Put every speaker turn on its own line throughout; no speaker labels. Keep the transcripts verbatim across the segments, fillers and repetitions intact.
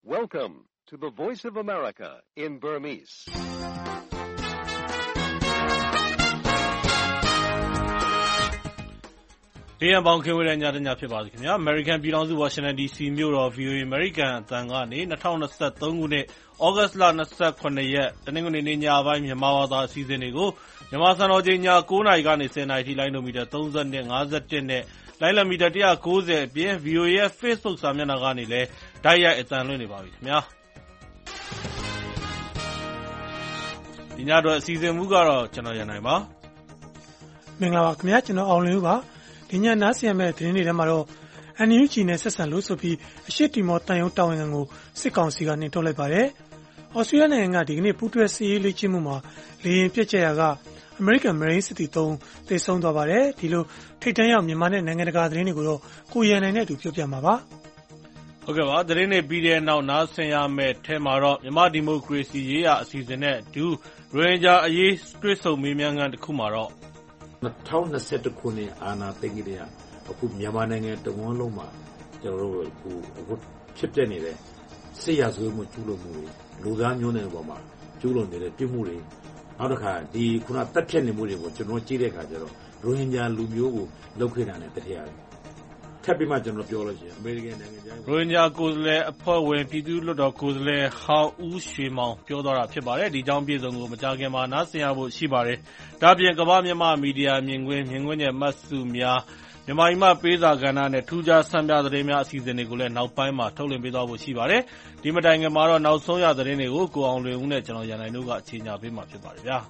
Welcome to the Voice of America in Burmese.
။ဒီရန်ပေါင်းခင်ဝေးတဲ့ညတညဖြစ်ပါစေခင်ဗျာ။ American ပြည်ထောင်စု Washington ဒီ စီ မြို့တော် ဗွီ အို အေ American အသံကနေ၂၀၂၃ခုနှစ် သြဂုတ်လ၂၇ရက်တနင်္ဂနွေနေ့ညပိုင်းမြန်မာဘာသာအစီအစဉ်တွေကိုမြန်မာစံတော်ချိန်ည၉နာရီကနေ၁၀နာရီထိလိုင်းဒိုမီတာ၃၂ ၅၁နဲ့လိုင်းလံမီတာ၁၉၀အပြင် ဗွီ အို အေ ရဲ့ Facebook စာမျက်နှာကနေလည်းတိုက်ရိုက်အသံလွှင့်နေပါပြီခင်ဗျာ။ဒီညတော့အစီအစဉ်မူကတော့ကျွန်တော်ရန်နိုင်ပါ
။မင်္ဂလာပါခင်ဗျာကျွန်တော်အောင်လင်းဦးပါ။ဒီညနားဆင်ရမယ့်သတင်းတွေထဲမှာတော့ အန် ယူ ဂျီ နဲ့ဆက်ဆံလို့ဆိုပြီးအရှိတီမောတန်ယုံတာဝန်ခံကိုစစ်ကောင်စီကနှင်ထုတ်လိုက်ပါတယ်။ဩစတြေးလျနိုင်ငံကဒီကနေ့ပူးတွဲစစ်ရေးလေ့ကျင့်မှုမှာလေယာဉ်ပျက်ကျရာကအမေရိကန်မရိန်းစစ်သည်သုံးသေဆုံးသွားပါတယ်။ဒီလိုထိတ်တန့်ရောက်မြန်မာနဲ့နိုင်ငံတကာသတင်းတွေကိုတော့ကိုရန်နိုင်နဲ့အတူပြောပြမှာပါ
။ဟုတ်ကဲ့ပါသတင်းတွေပြီးတဲ့နောက်နားဆင်ရမယ့်ထဲမှာတော့မြန်မာဒီမိုကရေစီရေးရာအစီအစဉ်နဲ့အတူရိုဟင်ဂျာအရေးတွေ့ဆုံမေးမြန်းခန်းတစ်ခုမှာတော့
၂၀၂၁ခုနှစ်အာဏာသိမ်းတဲ့အခုမြန်မာနိုင်ငံတဝန်းလုံးမှာကျွန်တော်တို့အခုအခုဖြစ်ပျက်နေတဲ့စစ်ရာဇဝတ်မှုကျူးလွန်မှုတွေလူသားမျိုးနွယ်ပေါ်မှာကျူးလွန်နေတဲ့ပြစ်မှုတွေနောက်တစ်ခါဒီခုနတပ်ဖြတ်နေမှုတွေကိုကျွန်တော်ကြည့်တဲ့အခါကျတော့ရိုဟင်ဂျာလူမျိုးကိုလောက်ခဲ့တာနဲ့တည်းရတယ်ထပ်ပြီးမှကျွန်တော်ပြောလို့ရှိရင်အမေရိကန်နိုင်ငံသား
ရိုဟင်ဂျာကိုယ်စားလှယ်အဖွဲ့ဝင်ပြည်သူ့လွှတ်တော်ကိုယ်စားလှယ်ဟောင်းဦးရွှေမောင်ပြောသွားတာဖြစ်ပါတယ်ဒီကြောင်းပြည်စုံကိုမကြခင်မှာနားဆင်ရဖို့ရှိပါတယ်ဒါပြင်ကမ္ဘာမြန်မာမီဒီယာမြင်ကွင်းမြင်ကွင်းရဲ့မှတ်စုများမြန်မာပြည်မှာပေးစာကဏ္ဍနဲ့ထူးခြားဆန်းပြသတင်းများအစီအစဉ်တွေကိုလည်းနောက်ပိုင်းမှာထုတ်လွှင့်ပေးသွားဖို့ရှိပါတယ်ဒီမတိုင်ခင်မှာတော့နောက်ဆုံးရသတင်းတွေကိုကိုအောင်လွင်ဦးနဲ့ကျွန်တော်ရန်နိုင်တို့ကအချိန်ညာပေးမှာဖြစ်ပါတယ်ဗျာ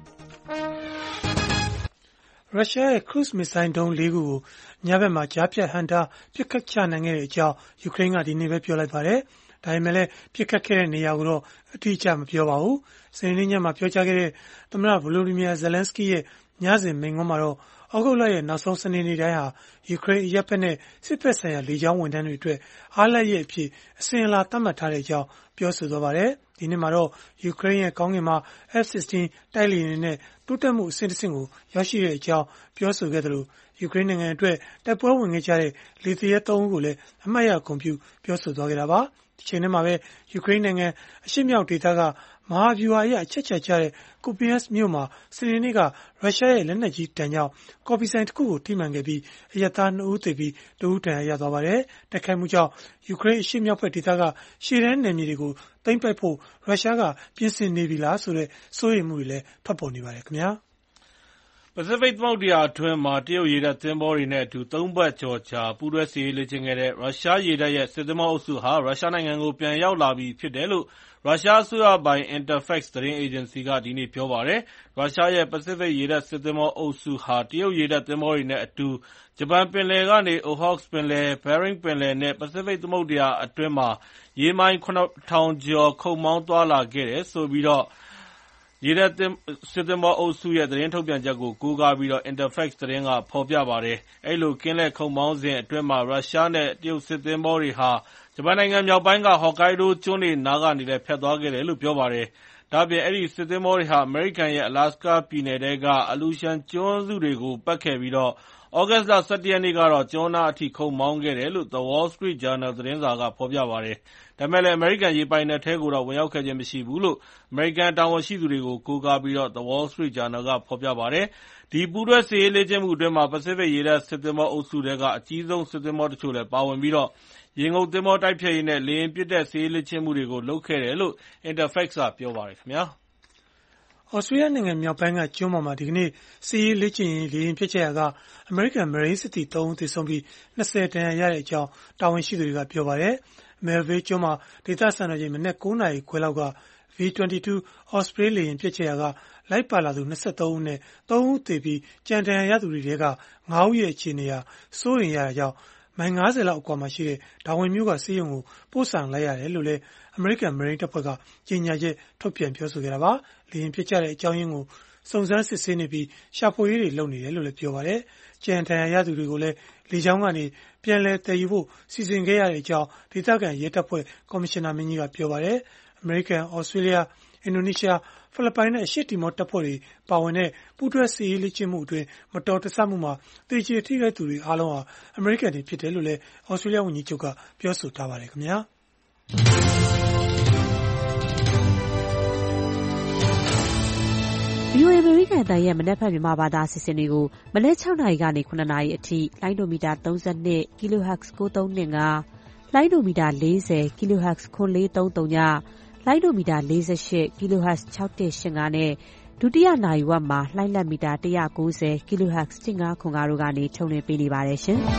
ရုရှားရဲ့ Cruise Missile ဒုံးလေးခုကိုညဘက်မှာကြားဖြတ်ဟန့်တားပစ်ခတ်ချနိုင်ခဲ့တဲ့အကြောင်းယူကရိန်းကဒီနေ့ပဲပြောလိုက်ပါတယ်။ဒါပေမဲ့လည်းပစ်ခတ်ခဲ့တဲ့နေရာကိုတော့အတိအကျမပြောပါဘူး။စနေနေ့ညမှာပြောကြားခဲ့တဲ့သမ္မတ Volodymyr Zelensky ရဲ့ညစဉ်မိန့်ခွန်းမှာတော့ဩဂုတ်လရဲ့နောက်ဆုံးစနေနေ့တိုင်းဟာယူကရိန်းအရပ်ဘက်နဲ့စစ်ဘက်ဆိုင်ရာလေကြောင်းဝန်ထမ်းတွေအတွက်အားလပ်ရက်အဖြစ်အစဉ်အလာသတ်မှတ်ထားတဲ့အကြောင်းပြောဆိုသွားပါတယ်။ဒီနေ့မှာတော့ယူကရိန်းရဲ့ကောင်းကင်မှာ F 16 တိုက်လေယာဉ်တွေနဲ့တိုးတက်မှုအဆင့်တစ်ဆင့်ကိုရောက်ရှိတဲ့အကြောင်းပြောဆိုခဲ့သလိုယူကရိန်းနိုင်ငံအတွက်တိုက်ပွဲဝင်ခဲ့ကြတဲ့လေသေရဲသုံးဦးကိုလည်းအမှတ်ရဂုဏ်ပြုပြောဆိုသွားခဲ့တာပါ။ဒီချိန်ထဲမှာပဲယူကရိန်းနိုင်ငံအရှေ့မြောက်ဒေသကမဟာဗျူဟာအရအချက်ချာကျတဲ့ Kupiansk မြို့မှာစနေနေ့ကရုရှားရဲ့လက်နက်ကြီးတန်ကြောင့်ကော်ဖီဆိုင်တစ်ခုကိုထိမှန်ခဲ့ပြီးအရပ်သားနှစ်ဦးသေပြီးတဦးဒဏ်ရာရသွားပါတယ်။တိုက်ခိုက်မှုကြောင့်ယူကရိန်းအရှေ့မြောက်ဘက်ဒေသကရှေ့တန်းနယ်မြေတွေကိုသိမ်းပိုက်ဖို့ရုရှားကပြင်ဆင်နေပြီလားဆိုတဲ့စိုးရိမ်မှုတွေလည်းထွက်ပေါ်နေပါတယ်ခင်ဗျာ။
ပစိဖိတ်သမုဒ္ဒရာအတွင်းမှာတရုတ်ရေတပ်သင်္ဘောတွေနဲ့အတူသုံးပတ်ကျော်ကြာပူးတွဲစစ်ရေးလေ့ကျင့်ခဲ့တဲ့ရုရှားရေတပ်ရဲ့စစ်သင်္ဘောအုပ်စုဟာရုရှားနိုင်ငံကိုပြန်ရောက်လာပြီဖြစ်တယ်လို့ရုရှားအစိုးရပိုင် Interfax သတင်းအေဂျင်စီကဒီနေ့ပြောပါတယ်။ရုရှားရဲ့ပစိဖိတ်ရေတပ်စစ်သင်္ဘောအုပ်စုဟာတရုတ်ရေတပ်သင်္ဘောတွေနဲ့အတူဂျပန်ပင်လယ်ကနေ Okhotsk ပင်လယ်၊ Bering ပင်လယ်နဲ့ပစိဖိတ်သမုဒ္ဒရာအတွင်းမှာရေမိုင်ခုနစ်ထောင်ကျော်ခုတ်မောင်းသွားလာခဲ့တယ်ဆိုပြီးတော့ရေတပ်စစ်သင်္ဘောအုပ်စုရဲ့သတင်းထုတ်ပြန်ချက်ကိုကိုးကားပြီးတော့ Interfax သတင်းကဖော်ပြပါတယ်။အဲဒီလိုကင်းလှည့်ခုတ်မောင်းစဉ်အတွင်းမှာရုရှားနဲ့တရုတ်စစ်သင်္ဘောတွေဟာဂျပန်နိုင်ငံမြောက်ပိုင်းကဟော့ကိုင်းဒိုးကျွန်းတွေနားကနေလည်းဖြတ်သွားခဲ့တယ်လို့ပြောပါတယ်။ဒါ့အပြင်အဲဒီစစ်သင်္ဘောတွေဟာအမေရိကန်ရဲ့ Alaska ပြည်နယ်ထဲက Aleutian ကျွန်းစုတွေကိုပတ်ခဲ့ပြီးတော့သြဂုတ်လ၁၁ရက်နေ့ကတော့ကျွန်းနားအထိခုတ်မောင်းခဲ့တယ်လို့ The Wall Street Journal သတင်းစာကဖော်ပြပါတယ်။ဒါပေမဲ့လည်းအမေရိကန်ရေပိုင်နက်ထဲကိုတော့ဝင်ရောက်ခဲ့ခြင်းမရှိဘူးလို့အမေရိကန်တာဝန်ရှိသူတွေကိုကိုးကားပြီးတော့ The Wall Street Journal ကဖော်ပြပါတယ်။ဒီပူးတွဲစစ်ရေးလေ့ကျင့်မှုအတွင်းမှာပစိဖိတ်ရေတပ်စစ်သင်္ဘောအုပ်စုတွေကအကြီးဆုံးစစ်သင်္ဘောတချို့လည်းပါဝင်ပြီးတော့ရေငုပ်သင်္ဘောတိုက်ဖျက်ရေးနဲ့လေယာဉ်ပစ်တဲ့စစ်ရေးလေ့ကျင့်မှုတွေကိုလုပ်ခဲ့တယ်လို့ Interfax ကပြောပါတယ်ခင်ဗျာ။
ဩစတြေးလျနိုင်ငံမြောက်ပိုင်းကကျွန်းပေါ်မှာဒီကနေ့စစ်ရေးလေ့ကျင့်ရေးလေယာဉ်ပစ်ချရာကအမေရိကန်မရိန်းစစ်သည်သုံးဦးသေဆုံးပြီး၂၀ဒဏ်ရာရတဲ့အကြောင်းတာဝန်ရှိသူတွေကပြောပါတယ်။ Melville ကျွန်းမှာဒေသစံတော်ချိန်မနက်၉နာရီခွဲလောက်က V ၂၂ Osprey လေယာဉ်ပစ်ချရာကလိုက်ပါလာသူ၂၃ဦးနဲ့သုံးဦးသေပြီးကြံဒဏ်ရာရသူတွေထဲကငါးဦးရဲ့အခြေအနေဟာစိုးရိမ်ရတာကြောင့်မိုင်၅၀လောက်အကွာမှာရှိတဲ့ဒါဝင်မြို့ကဆေးရုံကိုပို့ဆောင်လိုက်ရတယ်လို့လည်းအမေရိကန်မရိန်းတပ်ဖွဲ့ကကြေညာချက်ထုတ်ပြန်ပြောဆိုခဲ့တာပါ။လေယာဉ်ပစ်ချတဲ့အကြောင်းရင်းကိုစုံစမ်းစစ်ဆေးနေပြီးရှာဖွေရေးတွေလုပ်နေတယ်လို့လည်းပြောပါတယ်။ကြံဒဏ်ရာရသူတွေကိုလည်းလေကြောင်းကနေပြန်လည်တည်ယူဖို့စီစဉ်ခဲ့ရတဲ့အကြောင်းဒေသခံရဲတပ်ဖွဲ့ကော်မရှင်နာမင်းကြီးကပြောပါတယ်။အမေရိကန်၊ဩစတြေးလျ၊အင်ဒိုနီးရှား၊ဖိလစ်ပိုင်နဲ့အရှေ့တီမောတပ်ဖွဲ့တွေပါဝင်တဲ့ပူးတွဲစစ်ရေးလေ့ကျင့်မှုအတွင်းမတော်တဆမှုမှာသေကျေထိခိုက်သူတွေအားလုံးဟာအမေရိကန်တွေဖြစ်တယ်လို့လည်းဩစတြေးလျဝန်ကြီးချုပ်ကပြောဆိုထားပါတယ်ခင်ဗျာ။
ဗီအိုအေ အမေရိကန်အသံရဲ့မနက်ဖြန်မြန်မာဘာသာအစီအစဉ်တွေကိုမနက်၆နာရီကနေခုနှစ်နာရီအထိလိုင်းဒိုမီတာသုံး၂ kilohertz ကိုးသုံး၂၅ လိုင်းဒိုမီတာလေး၀ kilohertz ခွန်လေးသုံးသုံးည လိုင်းဒိုမီတာလေး၈ kilohertz ၆၁၈၅နဲ့ဒုတိယနာရီဝက်မှာလှိုင်းလက်မီတာ၁၉၀ kilohertz ၁၅ခွန်၅တို့ကနေထုတ်လွှင့်ပေးနေပါတယ်ရှင်။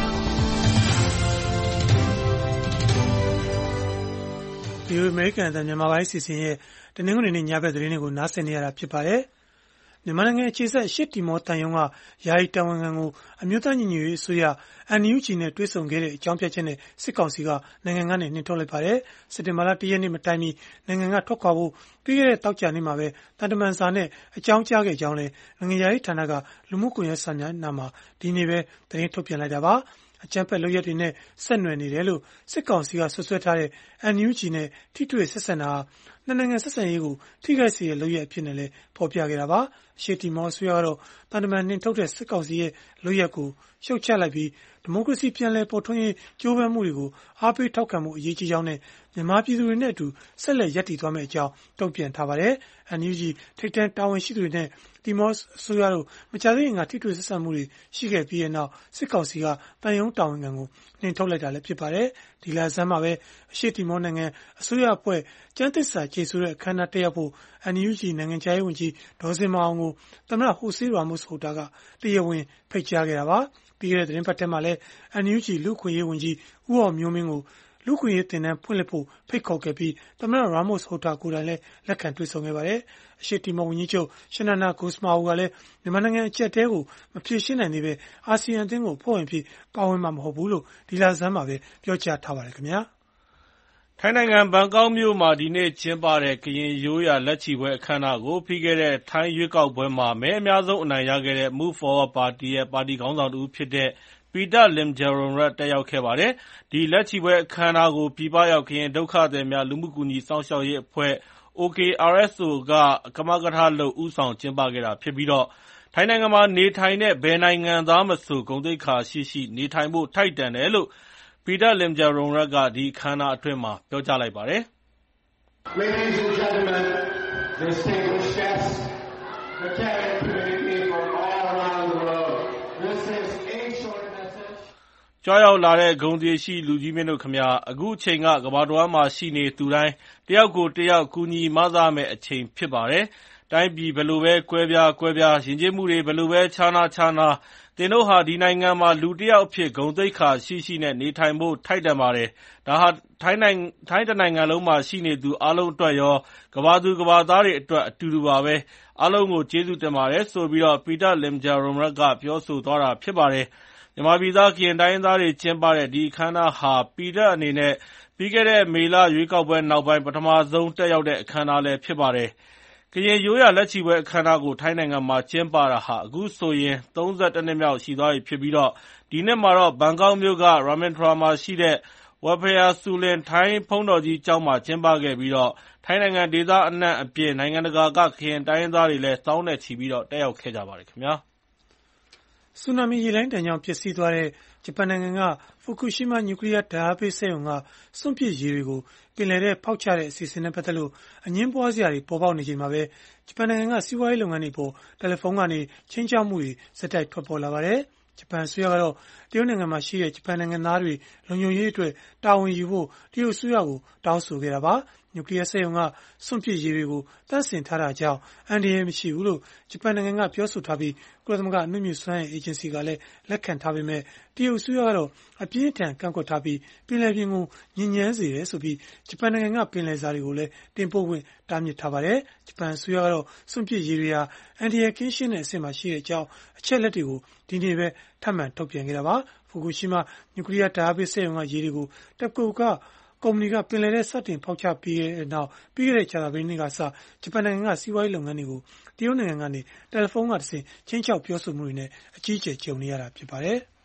ဒီလိုအမေရိကန်အသံမြန်မာပိုင်းစီစဉ်ရဲ့တနင်္ဂနွေနေ့ညဘက်သတင်းတွေကိုနားဆင်နေရတာဖြစ်ပါတယ်။မြန်မာနိုင်ငံအခြေစိုက်ရှစ်တီမောတန်ယုံကယာယီတာဝန်ခံကိုအမျိုးသားညီညွတ်ရေးအစိုးရ အန် ယူ ဂျီ နဲ့တွေ့ဆုံခဲ့တဲ့အကြောင်းပြချက်နဲ့စစ်ကောင်စီကနိုင်ငံကနေနှင်ထုတ်လိုက်ပါတယ်။စက်တင်ဘာလ၁ရက်နေ့မတိုင်မီနိုင်ငံကထွက်ခွာဖို့ပြီးခဲ့တဲ့တောက်ကြနေ့မှာပဲတန်တမန်စာနဲ့အကြောင်းကြားခဲ့ကြောင်းလည်းနိုင်ငံရေးဌာနကလူမှုကွန်ရက်စာမျက်နှာမှာဒီနေ့ပဲသတင်းထုတ်ပြန်လိုက်တာပါ။အကြမ်းဖက်လုပ်ရက်တွေနဲ့ဆက်နွယ်နေတယ်လို့စစ်ကောင်စီကဆွဆွဲထားတဲ့ အန် ယူ ဂျီ နဲ့ထိတွေ့ဆက်ဆံတာနှစ်နိုင်ငံဆက်ဆံရေးကိုထိခိုက်စေတဲ့လုပ်ရက်အဖြစ်နဲ့လည်းဖော်ပြခဲ့တာပါ။ရှေ့တီမောအစိုးရကတော့တန်တမန်နှင်ထုတ်တဲ့စစ်ကောင်စီရဲ့လုပ်ရက်ကိုရှုတ်ချလိုက်ပြီးဒီမိုကရေစီပြန်လည်ပေါ်ထွန်းရေးကြိုးပမ်းမှုတွေကိုအားပေးထောက်ခံမှုအရေးကြီးကြောင်းနဲ့မြန်မာပြည်သူတွေနဲ့အတူဆက်လက်ရပ်တည်သွားမယ့်အကြောင်းတုံ့ပြန်ထားပါတယ်။ အန် ယူ ဂျီ ထိပ်တန်းတာဝန်ရှိသူတွေနဲ့တီမောအစိုးရတို့မကြာသေးခင်ကထိတွေ့ဆက်ဆံမှုတွေရှိခဲ့ပြီးတဲ့နောက်စစ်ကောင်စီကတန်ယုံတာဝန်ခံကိုနှင်ထုတ်လိုက်တာလည်းဖြစ်ပါတယ်။ဒီလဆန်းမှာပဲအရှေ့တီမောနိုင်ငံအစိုးရအဖွဲ့ကျန်းသစ္စာကျေဆိုတဲ့အခမ်းအနားတက်ရောက်ဖို့အန် ယူ ဂျီ နိုင်ငံခြားရေးဝန်ကြီးဒေါ်ဇင်မာအောင်ကိုသမ္မတဟိုဆေးရာမို့စ်ဟိုတာကတရားဝင်ဖိတ်ကြားခဲ့တာပါ။ပြီးခဲ့တဲ့သတင်းပတ်ထဲမှာလည်းအန် ယူ ဂျီ လူ့ခွင့်ရေးဝန်ကြီးဦးအောင်မျိုးမင်းကိုလူ့ခွင့်ရေးတင်နန်းဖွင့်လှစ်ဖို့ဖိတ်ခေါ်ခဲ့ပြီးသမ္မတရာမို့စ်ဟိုတာကိုယ်တိုင်လည်းလက်ခံတွေ့ဆုံခဲ့ပါတယ်။အရှေ့တီမောဝန်ကြီးချုပ်ရှနနာဂိုစမာအိုကလည်းမြန်မာနိုင်ငံအကျပ်အတည်းကိုမဖြေရှင်းနိုင်သေးပဲအာဆီယံအသင်းကိုအဖွဲ့ဝင်ဖြစ်ပါဝင်မှာမဟုတ်ဘူးလို့ဒီလဆန်းမှာပဲပြောကြားထားပါတယ်ခင်ဗျာ
။ထိုင်းနိုင်ငံဘန်ကောက်မြို့မှာဒီနေ့ကျင်းပတဲ့ကရင်ရိုးရာလက်ချီပွဲအခမ်းအနားကိုပြီးခဲ့တဲ့ထိုင်းရွေးကောက်ပွဲမှာမဲအများဆုံးအနိုင်ရခဲ့တဲ့ Move Forward ပါတီရဲ့ပါတီခေါင်းဆောင်တဦးဖြစ်တဲ့Peter Limjaroenrat တက်ရောက်ခဲ့ပါတယ်။ဒီလက်ချီပွဲအခမ်းအနားကိုပြည်ပရောက်ကရင်ဒုက္ခသည်များလူမှုကူညီစောင့်ရှောက်ရေးအဖွဲ့ အို ကေ အာရ် အက်စ် အို ကကမကထလုပ်ဦးဆောင်ကျင်းပခဲ့တာဖြစ်ပြီးထိုင်းနိုင်ငံမှာနေထိုင်တဲ့ဘယ်နိုင်ငံသားမဆိုဂုဏ်သိက္ခာရှိရှိနေထိုင်ဖို့ထိုက်တန်တယ်လို့Peter Limjaroenrat ကဒီအခမ်းအနားအတွင်းမှာပြောကြားလိုက်ပါတယ်။
Ladies and gentlemen, distinguished guests, the cabinet committee from all around the world. This is a short message.
ကြွားရောက်လာတဲ့ဂုဏ်သတင်းရှိလူကြီးမင်းတို့ခင်ဗျာအခုအချိန်ကကမ္ဘာတစ်ဝှမ်းမှာရှိနေသူတိုင်းတယောက်ကိုတယောက်ကူညီမဆမယ့်အချိန်ဖြစ်ပါတယ်။တိုင်းပြည်ဘယ်လိုပဲကွဲပြားကွဲပြားယဉ်ကျေးမှုတွေဘယ်လိုပဲခြားနားခြားနားသင်တို့ဟာဒီနိုင်ငံမှာလူတစ်ယောက်အဖြစ်ဂုဏ်သိက္ခာရှိရှိနဲ့နေထိုင်ဖို့ထိုက်တန်ပါတယ်။ဒါဟာထိုင်းနိုင်ငံထိုင်းတနိုင်ငံလုံးမှာရှိနေသူအားလုံးအတွက်ရောကမ္ဘာသူကမ္ဘာသားတွေအတွက်အတူတူပါပဲ။အားလုံးကိုကျေးဇူးတင်ပါတယ်ဆိုပြီးတော့Peter Limjaroenrat ကပြောဆိုသွားတာဖြစ်ပါတယ်။မြန်မာပြည်သားကရင်တိုင်းရင်းသားတွေကျင်းပတဲ့ဒီအခမ်းအနားဟာပီတာအနေနဲ့ပြီးခဲ့တဲ့မေလရွေးကောက်ပွဲနောက်ပိုင်းပထမဆုံးတက်ရောက်တဲ့အခမ်းအနားလည်းဖြစ်ပါတယ်။ကရင်ရိုးရာလက်ချီပွဲအခမ်းအနားကိုထိုင်းနိုင်ငံမှာကျင်းပတာဟာအခုဆိုရင်သုံး၁၁နှစ်မြောက်ရှိသွားပြီဖြစ်ပြီးဒီနှစ်မှာတော့ဘန်ကောက်မြို့က Ramintola မှာရှိတဲ့ Wat Phaya Surin ထိုင်းဘုန်းတော်ကြီးကျောင်းမှာကျင်းပခဲ့ပြီးထိုင်းနိုင်ငံဒေသအနှံ့အပြင်နိုင်ငံတကာကကရင်တိုင်းရင်းသားတွေလည်းသောင်းနဲ့ချီပြီးတက်ရောက်ခဲ့ကြပါတယ်ခင်ဗျာ
။ဆူနာမီရေလှိုင်းဒဏ်ကြောင့်ပျက်စီးသွားတဲ့ဂျပန်နိုင်ငံကဖူကူရှီမာနျူကလ িয়ার ဓာတ်အားပေးစက်ရုံကစွန့်ပစ်ရေတွေကိုပင်လယ်ထဲဖောက်ချတဲ့အစီအစဉ်နဲ့ပတ်သက်လို့အငြင်းပွားစရာတွေပေါ်ပေါက်နေချိန်မှာပဲဂျပန်နိုင်ငံကစီးပွားရေးလုပ်ငန်းတွေပေါ်တယ်လီဖုန်းကနေခြိမ်းခြောက်မှုတွေဆက်တိုက်ထွက်ပေါ်လာပါတယ်။ဂျပန်အစိုးရကတော့တရုတ်နိုင်ငံမှာရှိတဲ့ဂျပန်နိုင်ငံသားတွေလုံခြုံရေးအတွက်တာဝန်ယူဖို့တရုတ်အစိုးရကိုတောင်းဆိုခဲ့တာပါ။နျူကလ িয়ার စက်ရုံကစွန့်ပစ်ရေတွေကိုတန့်စင်ထားတာကြောင့်အန္တရာယ်မရှိဘူးလို့ဂျပန်နိုင်ငံကပြောဆိုထားပြီးကုလသမဂ္ဂအနုမြူစွမ်းအင်အေဂျင်စီကလည်းလက်ခံထားပေမဲ့တရုတ်အစိုးရကတော့အပြင်းအထန်ကန့်ကွက်ထားပြီးပင်လယ်ပြင်ကိုညစ်ညမ်းစေတယ်ဆိုပြီးဂျပန်နိုင်ငံကပင်လယ်စာတွေကိုလည်းတင်ပို့ခွင့်တားမြစ်ထားပါတယ်။ဂျပန်အစိုးရကတော့စွန့်ပစ်ရေတွေဟာအန္တရာယ်ကင်းရှင်းတဲ့အဆင့်မှာရှိတဲ့အကြောင်းအချက်လက်တွေကိုဒီနေ့ပဲထပ်မံထုတ်ပြန်ခဲ့တာပါ။ဖူကူရှီမာနျူကလ িয়ার ဓာတ်အားပေးစက်ရုံကရေတွေကိုတက်ကိုကကုမ္ပဏီကပင်လယ်ထဲစတင်ဖောက်ချပြီးတဲ့နောက်ပြီးခဲ့တဲ့ကြာသပတေးနေ့ကစဂျပန်နိုင်ငံကစီးပွားရေးလုပ်ငန်းတွေကိုတရုတ်နိုင်ငံကနေတယ်လီဖုန်းကတဆင့်ချင်းချောက်ပြောဆိုမှုတွေနဲ့အကြီးအကျယ်ကြုံနေရတာဖြစ်ပါတယ်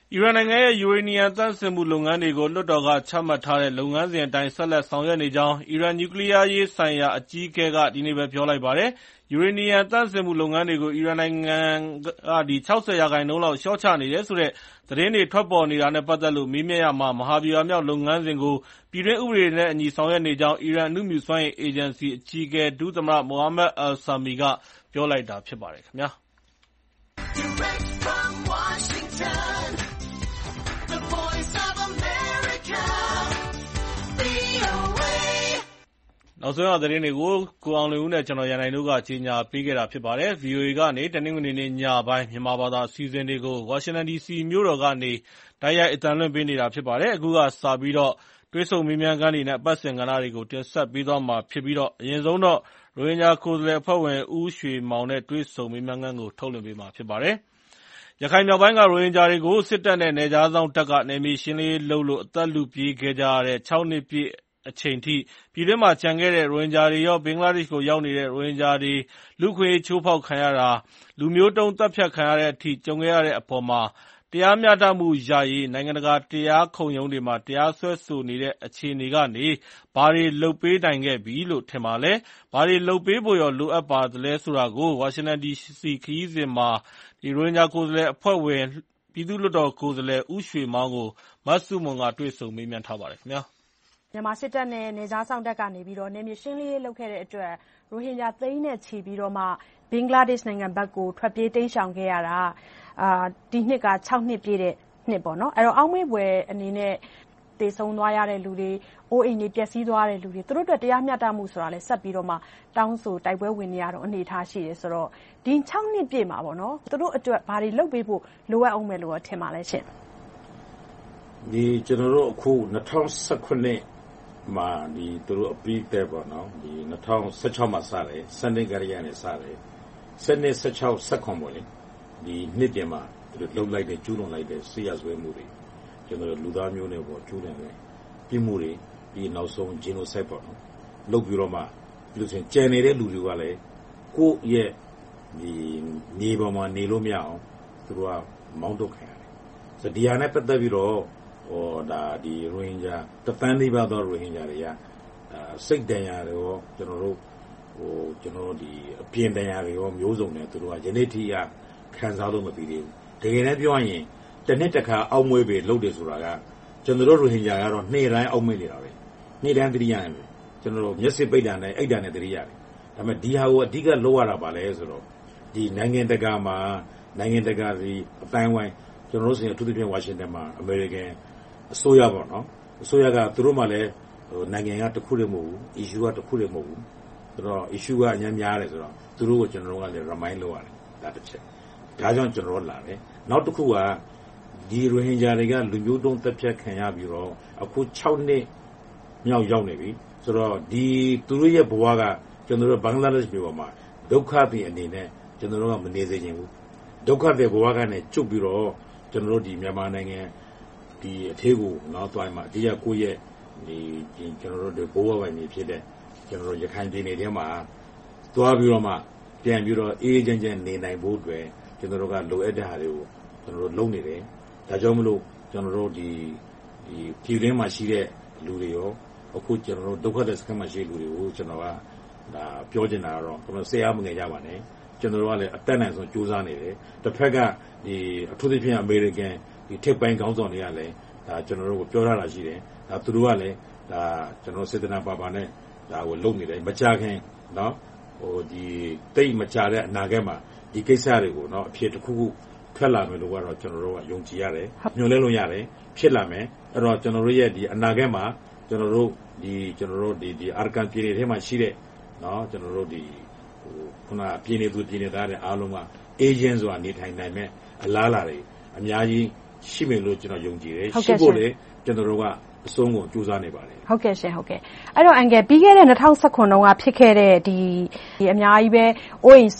အီရန်နိုင်ငံရဲ့ယူရေနီယံသန့်စင်မှုလုပ်ငန်းတွေကိုလွှတ်တော်ကချမှတ်ထားတဲ့လုပ်ငန်းစဉ်အတိုင်းဆက်လက်ဆောင်ရွက်နေကြောင်းအီရန်နျူကလ িয়ার ရေးဆိုင်ရာအကြီးအကဲကဒီနေ့ပဲပြောလိုက်ပါတယ်။ယူရေနီယံသန့်စင်မှုလုပ်ငန်းတွေကိုအီရန်နိုင်ငံက ၆၀ ရာခိုင်နှုန်းလောက်လျှော့ချနေတယ်ဆိုတဲ့သတင်းတွေထွက်ပေါ်နေတာနဲ့ပတ်သက်လို့မေးမြန်းရာမှာမဟာဗျူဟာမြောက်လုပ်ငန်းစဉ်ကိုပြည်တွင်းဥပဒေနဲ့အညီဆောင်ရွက်နေကြောင်းအီရန်အနုမြူစွမ်းအင်အေဂျင်စီအကြီးအကဲဒုသမ္မတ Mohammad Al-Sami ကပြောလိုက်တာဖြစ်ပါတယ်ခင်ဗျာ။နောက်ဆုံးရသတင်းတွေကိုကိုအောင်လွင်ဦးနဲ့ကျွန်တော်ရန်နိုင်တို့ကကြီးညာပေးခဲ့တာဖြစ်ပါတယ်။ ဗီအိုအေကနေတနင်္ဂနွေနေ့ညပိုင်းမြန်မာဘာသာအစီအစဉ်တွေကိုဝါရှင်တန်ဒီစီမြို့တော်ကနေတိုက်ရိုက်အသံလွှင့်ပေးနေတာဖြစ်ပါတယ်။အခုကစပြီးတော့တွဲဆုံမေးမြန်းခန်းတွေနဲ့အပတ်စဉ်ကဏ္ဍတွေကိုတင်ဆက်ပေးသွားမှာဖြစ်ပြီးတော့အရင်ဆုံးတော့ရိုဟင်ဂျာကိုယ်စားလှယ်အဖွဲ့ဝင်ဦးရွှေမောင်နဲ့တွဲဆုံမေးမြန်းခန်းကိုထုတ်လွှင့်ပေးမှာဖြစ်ပါတယ်။ရခိုင်မြောက်ပိုင်းကရိုဟင်ဂျာတွေကိုစစ်တပ်နဲ့နယ်ခြားစောင့်တပ်ကနယ်မြေရှင်းလင်းရေးလုပ်လို့အသက်လုပြေးခဲ့ကြရတဲ့၆နှစ်ပြည့်အချိန်ထိပြည်တွင်းမှာကျန်ခဲ့တဲ့ရိုဟင်ဂျာတွေရောဘင်္ဂလားဒေ့ရှ်ကိုရောက်နေတဲ့ရိုဟင်ဂျာတွေလူ့အခွင့်အရေးချိုးဖောက်ခံရတာလူမျိုးတုံးသတ်ဖြတ်ခံရတဲ့အထိကြုံခဲ့ရတဲ့အပေါ်မှာတရားမျှတမှုရရေးနိုင်ငံတကာတရားခုံရုံးတွေမှာတရားစွဲဆိုနေတဲ့အခြေအနေကနေဘာတွေလုပ်ပေးနိုင်ခဲ့ပြီလို့ထင်ပါလဲဘာတွေလုပ်ပေးဖို့ရောလိုအပ်ပါသလဲဆိုတာကိုဝါရှင်တန်ဒီစီခရီးစဉ်မှာဒီရိုဟင်ဂျာကိုယ်စားလှယ်အဖွဲ့ဝင်ပြည်သူ့လွှတ်တော်ကိုယ်စားလှယ်ဦးရွှေမောင်ကိုမဆုမွန်ကတွေ့ဆုံမေးမြန်းထားပါတယ်ခင်ဗျာ
မြန်မာစစ်တပ်နဲ့နယ်ခြားစောင့်တပ်ကနေပြီးတော့နယ်မြေရှင်းလင်းရေးလုပ်ခဲ့တဲ့အတွက်ရိုဟင်ဂျာသိန်းနဲ့ချီပြီးတော့မှဘင်္ဂလားဒေ့ရှ်နိုင်ငံဘက်ကိုထွက်ပြေးတိမ်းရှောင်ခဲ့ရတာအာဒီနှစ်က၆နှစ်ပြည့်တဲ့နှစ်ပေါ့နော်အဲ့တော့အောက်မေ့ဘွယ်အနေနဲ့တည်ဆုံသွားရတဲ့လူတွေအိုးအိမ်တွေပျက်စီးသွားတဲ့လူတွေသူတို့အတွက်တရားမျှတမှုဆိုတာလည်းဆက်ပြီးတော့မှတောင်းဆိုတိုက်ပွဲဝင်နေရတော့အနေထားရှိတယ်ဆိုတော့ဒီ၆နှစ်ပြည့်မှာပေါ့နော်သူတို့အတွက်ဘာတွေလုပ်ပေးဖို့လိုအပ်အောင်မယ်လို့ထင်ပါလဲရှင်
ဒီကျွန်တော်တို့အခု၂၀၁၇မှာဒီသူတို့အပြီးတဲ့ပေါ့နော်ဒီ၂၀၁၆မှာစတယ်စနေကရရနဲ့စတယ်စနေ၁၆ ၁၇ပေါ့လေဒီနှစ်ပြင်မှာသူတို့လှုပ်လိုက်တဲ့ကျူးလွန်လိုက်တဲ့ဆေးရဆွဲမှုတွေကျွန်တော်တို့လူသားမျိုးတွေပေါ့ကျူးလွန်တယ်ပြမှုတွေဒီနောက်ဆုံး genocide ပေါ့နော်လုပ်ပြီးတော့မှဒီလိုဆိုရင်ကျန်နေတဲ့လူတွေကလည်းကိုယ့်ရဲ့ဒီနေပေါ်မှာနေလို့မရအောင်သူတို့ကမောင်းထုတ်ခံရတယ်ဆိုတော့ဒီဟာနဲ့ပတ်သက်ပြီးတော့ဟောဒါဒီရိုဟင်ဂျာတသန်းလေးပါသောရိုဟင်ဂျာတွေကစိတ်တန်ရာတွေရောကျွန်တော်တို့ဟိုကျွန်တော်တို့ဒီအပြင်တန်ရာတွေရောမျိုးစုံနဲ့သူတို့ကယနေ့ထိကခံစားလို့မပြီးသေးဘူးတကယ်လည်းပြောရရင်တစ်နှစ်တစ်ခါအောက်မွေးပဲလုပ်တယ်ဆိုတာကကျွန်တော်တို့ရိုဟင်ဂျာကတော့နေ့တိုင်းအောက်မွေးနေတာပဲနေ့တိုင်းသတိရတယ်ကျွန်တော်တို့မျက်စိပိတ်တာနဲ့အိတ်တာနဲ့သတိရတယ်ဒါပေမဲ့ဒီဟာကိုအဓိကလုပ်ရတာပါလဲဆိုတော့ဒီနိုင်ငံတကာမှာနိုင်ငံတကာစီအတိုင်းဝိုင်းကျွန်တော်တို့ဆိုရင်အထူးသဖြင့်ဝါရှင်တန်မှာအမေရိကန်အစိုးရပေါ့နော်အစိုးရကသူတို့မှလည်းဟိုနိုင်ငံကတခုတည်းမဟုတ်ဘူး issue ကတခုတည်းမဟုတ်ဘူးဆိုတော့ issue ကအများများတယ်ဆိုတော့သူတို့ကိုကျွန်တော်တို့ကလည်း remind လုပ်ရတယ်ဒါတစ်ချက်ဒါကြောင့်ကျွန်တော်တို့လာတယ်နောက်တစ်ခုကဒီရိုဟင်ဂျာတွေကလူမျိုးတုံးတပ်ဖြတ်ခံရပြီးတော့အခု၆နှစ်မြောက်ရောက်နေပြီဆိုတော့ဒီသူတို့ရဲ့ဘဝကကျွန်တော်တို့ဘင်္ဂလားဒေ့ရှ်ပြည်ပေါ်မှာဒုက္ခတွေအနေနဲ့ကျွန်တော်တို့ကမနေစေချင်ဘူးဒုက္ခတွေဘဝကနေကျုပ်ပြီးတော့ကျွန်တော်တို့ဒီမြန်မာနိုင်ငံဒီအထေးကိုနောက်သွားမှဒီကကိုယ့်ရဲ့ဒီကျွန်တော်တို့ဒီဘဝပိုင်နေဖြစ်တဲ့ကျွန်တော်တို့ရခိုင်ပြည်နယ်ထဲမှာသွားပြီးတော့မှပြန်ပြီးတော့အေးချမ်းချမ်းနေနိုင်ဖို့အတွက်ကျွန်တော်တို့ကလိုအပ်တဲ့ဟာတွေကိုကျွန်တော်တို့လုပ်နေတယ်ဒါကြောင့်မလို့ကျွန်တော်တို့ဒီဒီပြည်တွင်းမှာရှိတဲ့လူတွေရောအခုကျွန်တော်တို့ဒုက္ခတဲ့စခန်းမှာရှိတဲ့လူတွေကိုကျွန်တော်ကဒါပြောချင်တာကတော့ကျွန်တော်ဆရာမငယ်ကြပါနဲ့ကျွန်တော်တို့ကလည်းအသက်နိုင်ဆုံးကြိုးစားနေတယ်တစ်ဖက်ကဒီအထူးသဖြင့်အမေရိကန်ဒီထက်ပိုင်းကောင်းဆောင်တွေကလည်းဒါကျွန်တော်တို့ကိုပြောရတာရှိတယ်ဒါသူတို့ကလည်းဒါကျွန်တော်စေတနာပါပါနဲ့ဒါကိုလုပ်နေတယ်မကြခင်เนาะဟိုဒီတိတ်မကြတဲ့အနာဂတ်မှာဒီကိစ္စတွေကိုเนาะအဖြစ်တစ်ခုခုထွက်လာမယ်လို့ကတော့ကျွန်တော်တို့ကယုံကြည်ရတယ်ညွှန်လဲလို့ရတယ်ဖြစ်လာမယ်အဲ့တော့ကျွန်တော်တို့ရဲ့ဒီအနာဂတ်မှာကျွန်တော်တို့ဒီကျွန်တော်တို့ဒီဒီအာကန်ပြည်နယ်ထဲမှာရှိတဲ့เนาะကျွန်တော်တို့ဒီဟိုခုနပြည်နယ်သူပြည်နယ်သားတွေအားလုံးကအေဂျင့်ဆိုတာနေထိုင်နိုင်မဲ့အလားအလာတွေအများကြီးရှိမယ်လို့ကျွန်တော်ယုံကြည်တယ်ရှိဖို့လေကျွန်တော်တို့ကအဆုံးကိုကြိုးစားနေပါတယ်
ဟုတ်ကဲ့ရှင်ဟုတ်ကဲ့အဲ့တော့အန်ကယ်ပြီးခဲ့တဲ့၂၀၁၇တုန်းကဖြစ်ခဲ့တဲ့ဒီဒီအများကြီးပဲအိုးအိမ်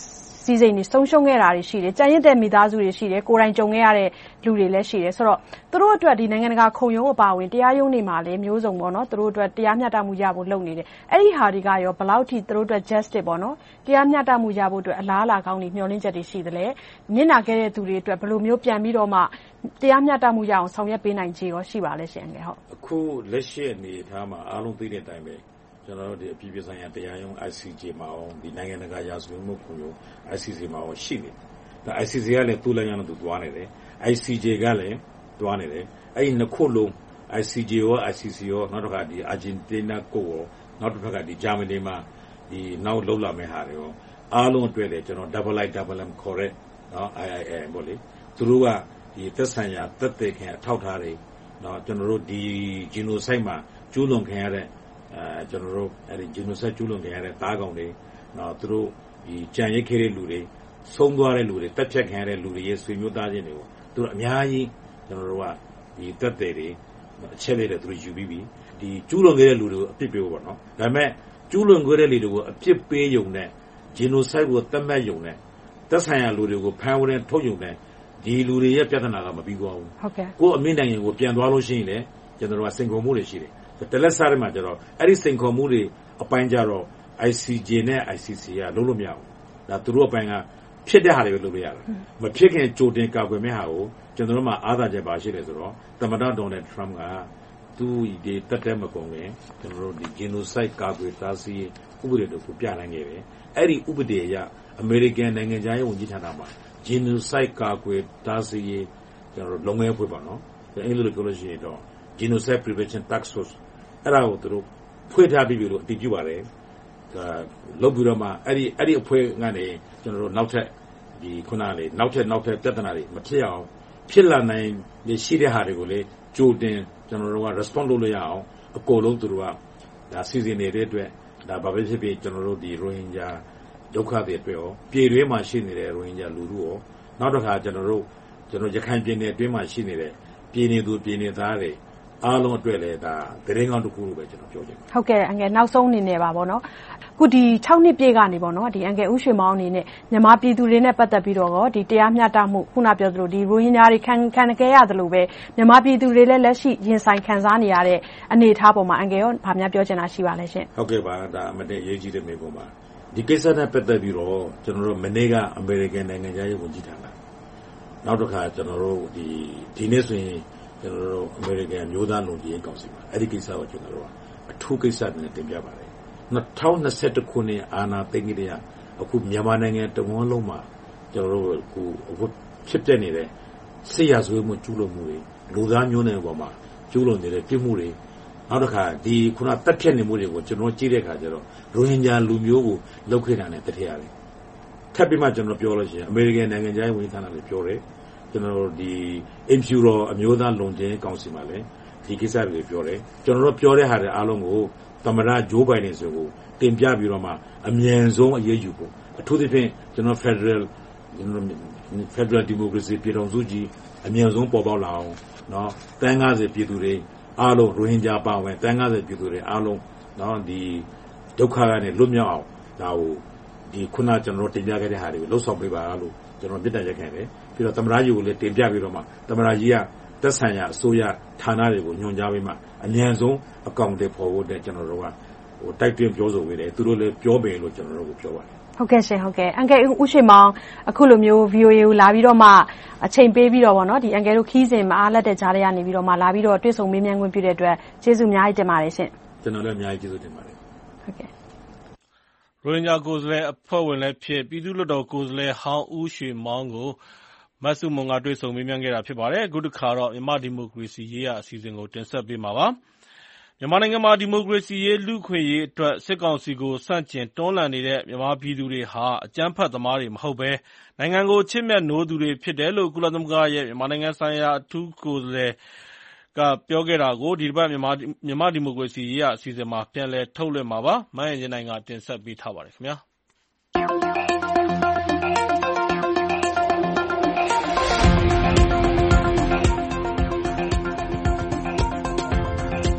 စီးစိမ်တွေဆုံးရှုံးခဲ့တာတွေရှိတယ်။ကြံရစ်တဲ့မိသားစုတွေရှိတယ်။ကိုယ်တိုင်ကြုံခဲ့ရတဲ့လူတွေလည်းရှိတယ်။ဆိုတော့သူတို့အတွက်ဒီနိုင်ငံတကာခုံရုံးအပါအဝင်တရားရုံးတွေမှာလည်းမျိုးစုံပေါ့နော်သူတို့အတွက်တရားမျှတမှုရဖို့လုပ်နေတယ်။အဲ့ဒီဟာတွေကရောဘယ်လောက်ထိသူတို့အတွက် justice ပေါ့နော်တရားမျှတမှုရဖို့အတွက်အလားအလာကောင်းတွေမျှော်လင့်ချက်တွေရှိသလဲ။နစ်နာခဲ့တဲ့သူတွေအတွက်ဘယ်လိုမျိုးပြန်ပြီးတော့မှတရားမျှတမှုရအောင်ဆောင်ရွက်ပေးနိုင်ခြေရောရှိပါလဲရှင်ဟုတ်
။အခုလက်ရှိအနေအထားမှာအားလုံးသိတဲ့အတိုင်းပဲကျွန်တော်တို့ဒီအပြည်ပြည်ဆိုင်ရာတရားရုံး I C J မှာအောင်ဒီနိုင်ငံတကာရာဇဝတ်မှုခုံရုံး I C J မှာအောင်ရှိနေတယ်။ I C J ကလည်းသူ့လည်းရအောင်သူသွားနေတယ်။ I C J ကလည်းသွားနေတယ်။အဲ့ဒီနှစ်ခုလုံး I C J ရော I C C ရောနောက်တစ်ခါဒီ Argentina ကိုရောနောက်တစ်ခါဒီဂျာမနီမှာဒီနောက်လှုပ်လာမယ့်ဟာတွေရောအားလုံးအတွက်လည်းကျွန်တော် double I double M ခေါ်ရဲနော် I I M ပေါ့လေသူတို့ကဒီသက်ဆိုင်ရာသက်သေခံအထောက်ထားတွေနော်ကျွန်တော်တို့ဒီ genocide မှာကျူးလွန်ခံရတဲ့အဲကျွန်တော်တို့အဲဒီ genocide ကျူးလွန်ခံရတဲ့တားကောင်တွေနော်သူတို့ဒီကြံရိတ်ခဲ့တဲ့လူတွေဆုံးသွားတဲ့လူတွေတက်ဖြတ်ခံရတဲ့လူတွေရဲ့ဆွေမျိုးသားချင်းတွေကိုသူတို့အများကြီးကျွန်တော်တို့ကဒီသက်သေတွေအချက်လေးတွေသူတို့ယူပြီးပြီဒီကျူးလွန်ခဲ့တဲ့လူတွေကိုအပြစ်ပေးဖို့ပေါ့နော်ဒါပေမဲ့ကျူးလွန်ခဲ့တဲ့လူတွေကိုအပြစ်ပေးယုံနဲ့ genocide ကိုသတ်မှတ်ယုံနဲ့သက်ဆိုင်ရာလူတွေကိုဖမ်းဝရမ်းထုတ်ယုံနဲ့ဒီလူတွေရဲ့ပြဿနာကမပြီးသွားဘူး
ဟုတ်ကဲ့
ကိုအမိနိုင်ငံကိုပြန်သွားလို့ရှိရင်လည်းကျွန်တော်တို့ကစိန်ခေါ်မှုတွေရှိတယ်တလက်စားတွေမှာကျတော့အဲ့ဒီစိန်ခေါ်မှုတွေအပိုင်းကြတော့ I C J နဲ့ I C C ကလုံးလို့မရဘူးဒါသူတို့အပိုင်းကဖြစ်တဲ့ဟာတွေပဲလုပ်လို့ရတယ်မဖြစ်ခင်ကြိုတင်ကာကွယ်မဲ့ဟာကိုကျွန်တော်တို့မှာအားသာချက်ပါရှိတယ်ဆိုတော့သမ္မတဒေါ်နယ်ထရမ့်ကသူဒီတက်တဲ့မကုန်ခင်ကျွန်တော်တို့ဒီ genocide ကာကွယ်တားဆီးဥပဒေတွေကိုပြနိုင်ခဲ့တယ်အဲ့ဒီဥပဒေအရအမေရိကန်နိုင်ငံသားရေးဝန်ကြီးဌာနမှာ genocide ကာကွယ်တားဆီးကျွန်တော်တို့လုံငယ်ဖွဲ့ပါနော်အင်္ဂလိပ်လိုပြောလို့ရှိရင်တော့ genocide prevention task force အဲ့ဒါကိုသူတို့ဖွဲ့ထားပြီးပြီလို့အတည်ပြုပါတယ်ဒါလုပ်ပြီးတော့မှအဲ့ဒီအဲ့ဒီအဖွဲ့ကနေကျွန်တော်တို့နောက်ထပ်ဒီခုနလေးနောက်ထပ်နောက်ထပ်ပြဿနာတွေမဖြစ်အောင်ဖြစ်လာနိုင်ရှိတဲ့ဟာတွေကိုလေကြိုတင်ကျွန်တော်တို့က response လုပ်လို့ရအောင်အကုန်လုံးသူတို့ကဒါစီစဉ်နေတဲ့အတွက်ဒါဘာပဲဖြစ်ဖြစ်ကျွန်တော်တို့ဒီရိုဟင်ဂျာဒုက္ခတွေအတွက်ရောပြည်တွင်းမှာရှိနေတဲ့ရိုဟင်ဂျာလူထုရောနောက်တစ်ခါကျွန်တော်တို့ကျွန်တော်ရခိုင်ပြည်နယ်အတွင်းမှာရှိနေတဲ့ပြည်နေသူပြည်နေသားတွေအားလုံးအတွက်လည်းဒါသတင်းကောင်းတစ်ခုလို့ပဲကျွန်တော်ပြောချင်
ပါတယ်ဟုတ်ကဲ့အငယ်နောက်ဆုံးအနေနဲ့ပါဗောနော်အခုဒီ၆နှစ်ပြည့်ကနေဗောနော်ဒီအငယ်ဦးရွှေမောင်အနေနဲ့မြန်မာပြည်သူတွေနဲ့ပတ်သက်ပြီးတော့ဒီတရားမျှတမှုခုနပြောသလိုဒီရိုဟင်ဂျာတွေခံခံခဲ့ရတယ်လို့ပဲမြန်မာပြည်သူတွေလည်းလက်ရှိရင်ဆိုင်ခံစားနေရတဲ့အနေအထားပေါ်မှာအငယ်ရောဗာများပြောချင်တာရှိပါလဲရှင်
ဟုတ်ကဲ့ပါဒါအမတည့်ရေးကြည့်တဲ့မိပေါ်မှာဒီကိစ္စနဲ့ပတ်သက်ပြီးတော့ကျွန်တော်တို့မနေ့ကအမေရိကန်နိုင်ငံသားရေးဝန်ကြီးဌာနနောက်တစ်ခါကျွန်တော်တို့ဒီဒီနေ့ဆိုရင်ကျွန်တော်တို့အမေရိကန်မျိုးသားလုံခြုံရေးကောင်စီမှာအဲ့ဒီကိစ္စကိုကျွန်တော်တို့ကအထူးကိစ္စနဲ့တင်ပြပါတယ်နှစ်ထောင်နှစ်ဆယ့်တစ်ခုနှစ်အာဏာသိမ်းကြတဲ့အခုမြန်မာနိုင်ငံတဝန်းလုံးမှာကျွန်တော်တို့အခုအခုဖြစ်ပျက်နေတဲ့စစ်ရာဇဝတ်မှုကျူးလွန်မှုတွေလူသားမျိုးနွယ်ပေါ်မှာကျူးလွန်နေတဲ့ပြစ်မှုတွေနောက်တစ်ခါဒီခုနတက်ဖြတ်နေမှုတွေကိုကျွန်တော်ကြည့်တဲ့အခါကျတော့ရိုဟင်ဂျာလူမျိုးကိုလောက်ခဲ့တာနဲ့တထည့်ရတယ်ထပ်ပြီးမှကျွန်တော်ပြောလို့ရှိရင်အမေရိကန်နိုင်ငံသားဝန်ကြီးဌာနလည်းပြောတယ်ကျွန်တော်ဒီ Imperial အမျိုးသားလုံခြုံရေးကောင်စီမှာလည်းဒီကိစ္စတွေပြောတယ်ကျွန်တော်တို့ပြောတဲ့ဟာတွေအားလုံးကိုသမ္မတဂျိုးဘိုင်ဒန်ဆိုကိုတင်ပြပြီးတော့မှအမြန်ဆုံးအရေးယူဖို့အထူးသဖြင့်ကျွန်တော် Federal ကျွန်တော် Federal Democracy ပြည်ထောင်စုကြီးအမြန်ဆုံးပေါ်ပေါက်လာအောင်နော်တန်း၅၀ပြည်သူတွေအားလုံးရိုဟင်ဂျာပါဝင်တန်း၅၀ပြည်သူတွေအားလုံးနော်ဒီဒုက္ခကနေလွတ်မြောက်အောင်ဒါကိုဒီခုနကျွန်တော်တင်ပြခဲ့တဲ့ဟာတွေကိုလှုပ်ဆောင်ပေးပါလို့ကျွန်တော်ပြစ်ဒဏ်ရက်ခံတယ်ပြီးတော့သမ္မတကြီးကိုလည်းတင်ပြပြီးတော့မှသမ္မတကြီးကသက်ဆိုင်ရာအစိုးရဌာနတွေကိုညွှန်ကြားပေးမှအမြန်ဆုံးအကောင့်တွေပေါ်ဖို့တဲ့ကျွန်တော်တို့ကဟိုတိုက်တွန်းပြောဆိုပေးတယ်သူတို့လည်းပြောပေးလို့ကျွန်တော်တို့ကိုပြောပါတယ်
ဟုတ်ကဲ့ရှင်ဟုတ်ကဲ့အန်ကယ်ဦးရွှေမောင်အခုလိုမျိုး V O A ကိုလာပြီးတော့မှအချိန်ပေးပြီးတော့ဗောနော်ဒီအန်ကယ်တို့ခီးစဉ်မအားလက်တဲ့ကြားထဲကနေပြီးတော့မှလာပြီးတော့တွေ့ဆုံမေးမြန်းခွင့်ပြုတဲ့အတွက်ကျေးဇူးအများကြီးတင်ပါတယ်ရှင်
ကျွန်တော်လည်းအများကြီးကျေးဇူးတင်ပါတယ်
ဟုတ်ကဲ့
ရိုဟင်ဂျာကိုယ်စားလှယ်အဖွဲ့ဝင်လည်းဖြစ်ပြည်သူ့လွှတ်တော်ကိုယ်စားလှယ်ဟောင်းဦးရွှေမောင်ကိုမဆုမွန်ကတွေ့ဆုံမေးမြန်းခဲ့တာဖြစ်ပါတယ်အခုတစ်ခါတော့မြန်မာဒီမိုကရေစီရေးရာအစီအစဉ်ကိုတင်ဆက်ပေးမှာပါမြန်မာနိုင်ငံမှာဒီမိုကရေစီရေးလူ့ခွင့်ရေးအတွက်စစ်ကောင်စီကိုဆန့်ကျင်တွန်းလှန်နေတဲ့မြန်မာပြည်သူတွေဟာအကြမ်းဖက်သမားတွေမဟုတ်ဘဲနိုင်ငံကိုချစ်မြတ်နိုးသူတွေဖြစ်တယ်လို့ကုလသမဂ္ဂရဲ့မြန်မာနိုင်ငံဆိုင်ရာအထူးကိုယ်စားလှယ်ကပြောခဲ့တာကိုဒီတစ်ပတ်မြန်မာမြန်မာဒီမိုကရေစီရေးရာအစီအစဉ်မှာပြန်လည်ထုတ်လွှင့်မှာပါ။မအင်ဂျင်နိုင်ကတင်ဆက်ပေးထားပါတယ်ခင်ဗျာ။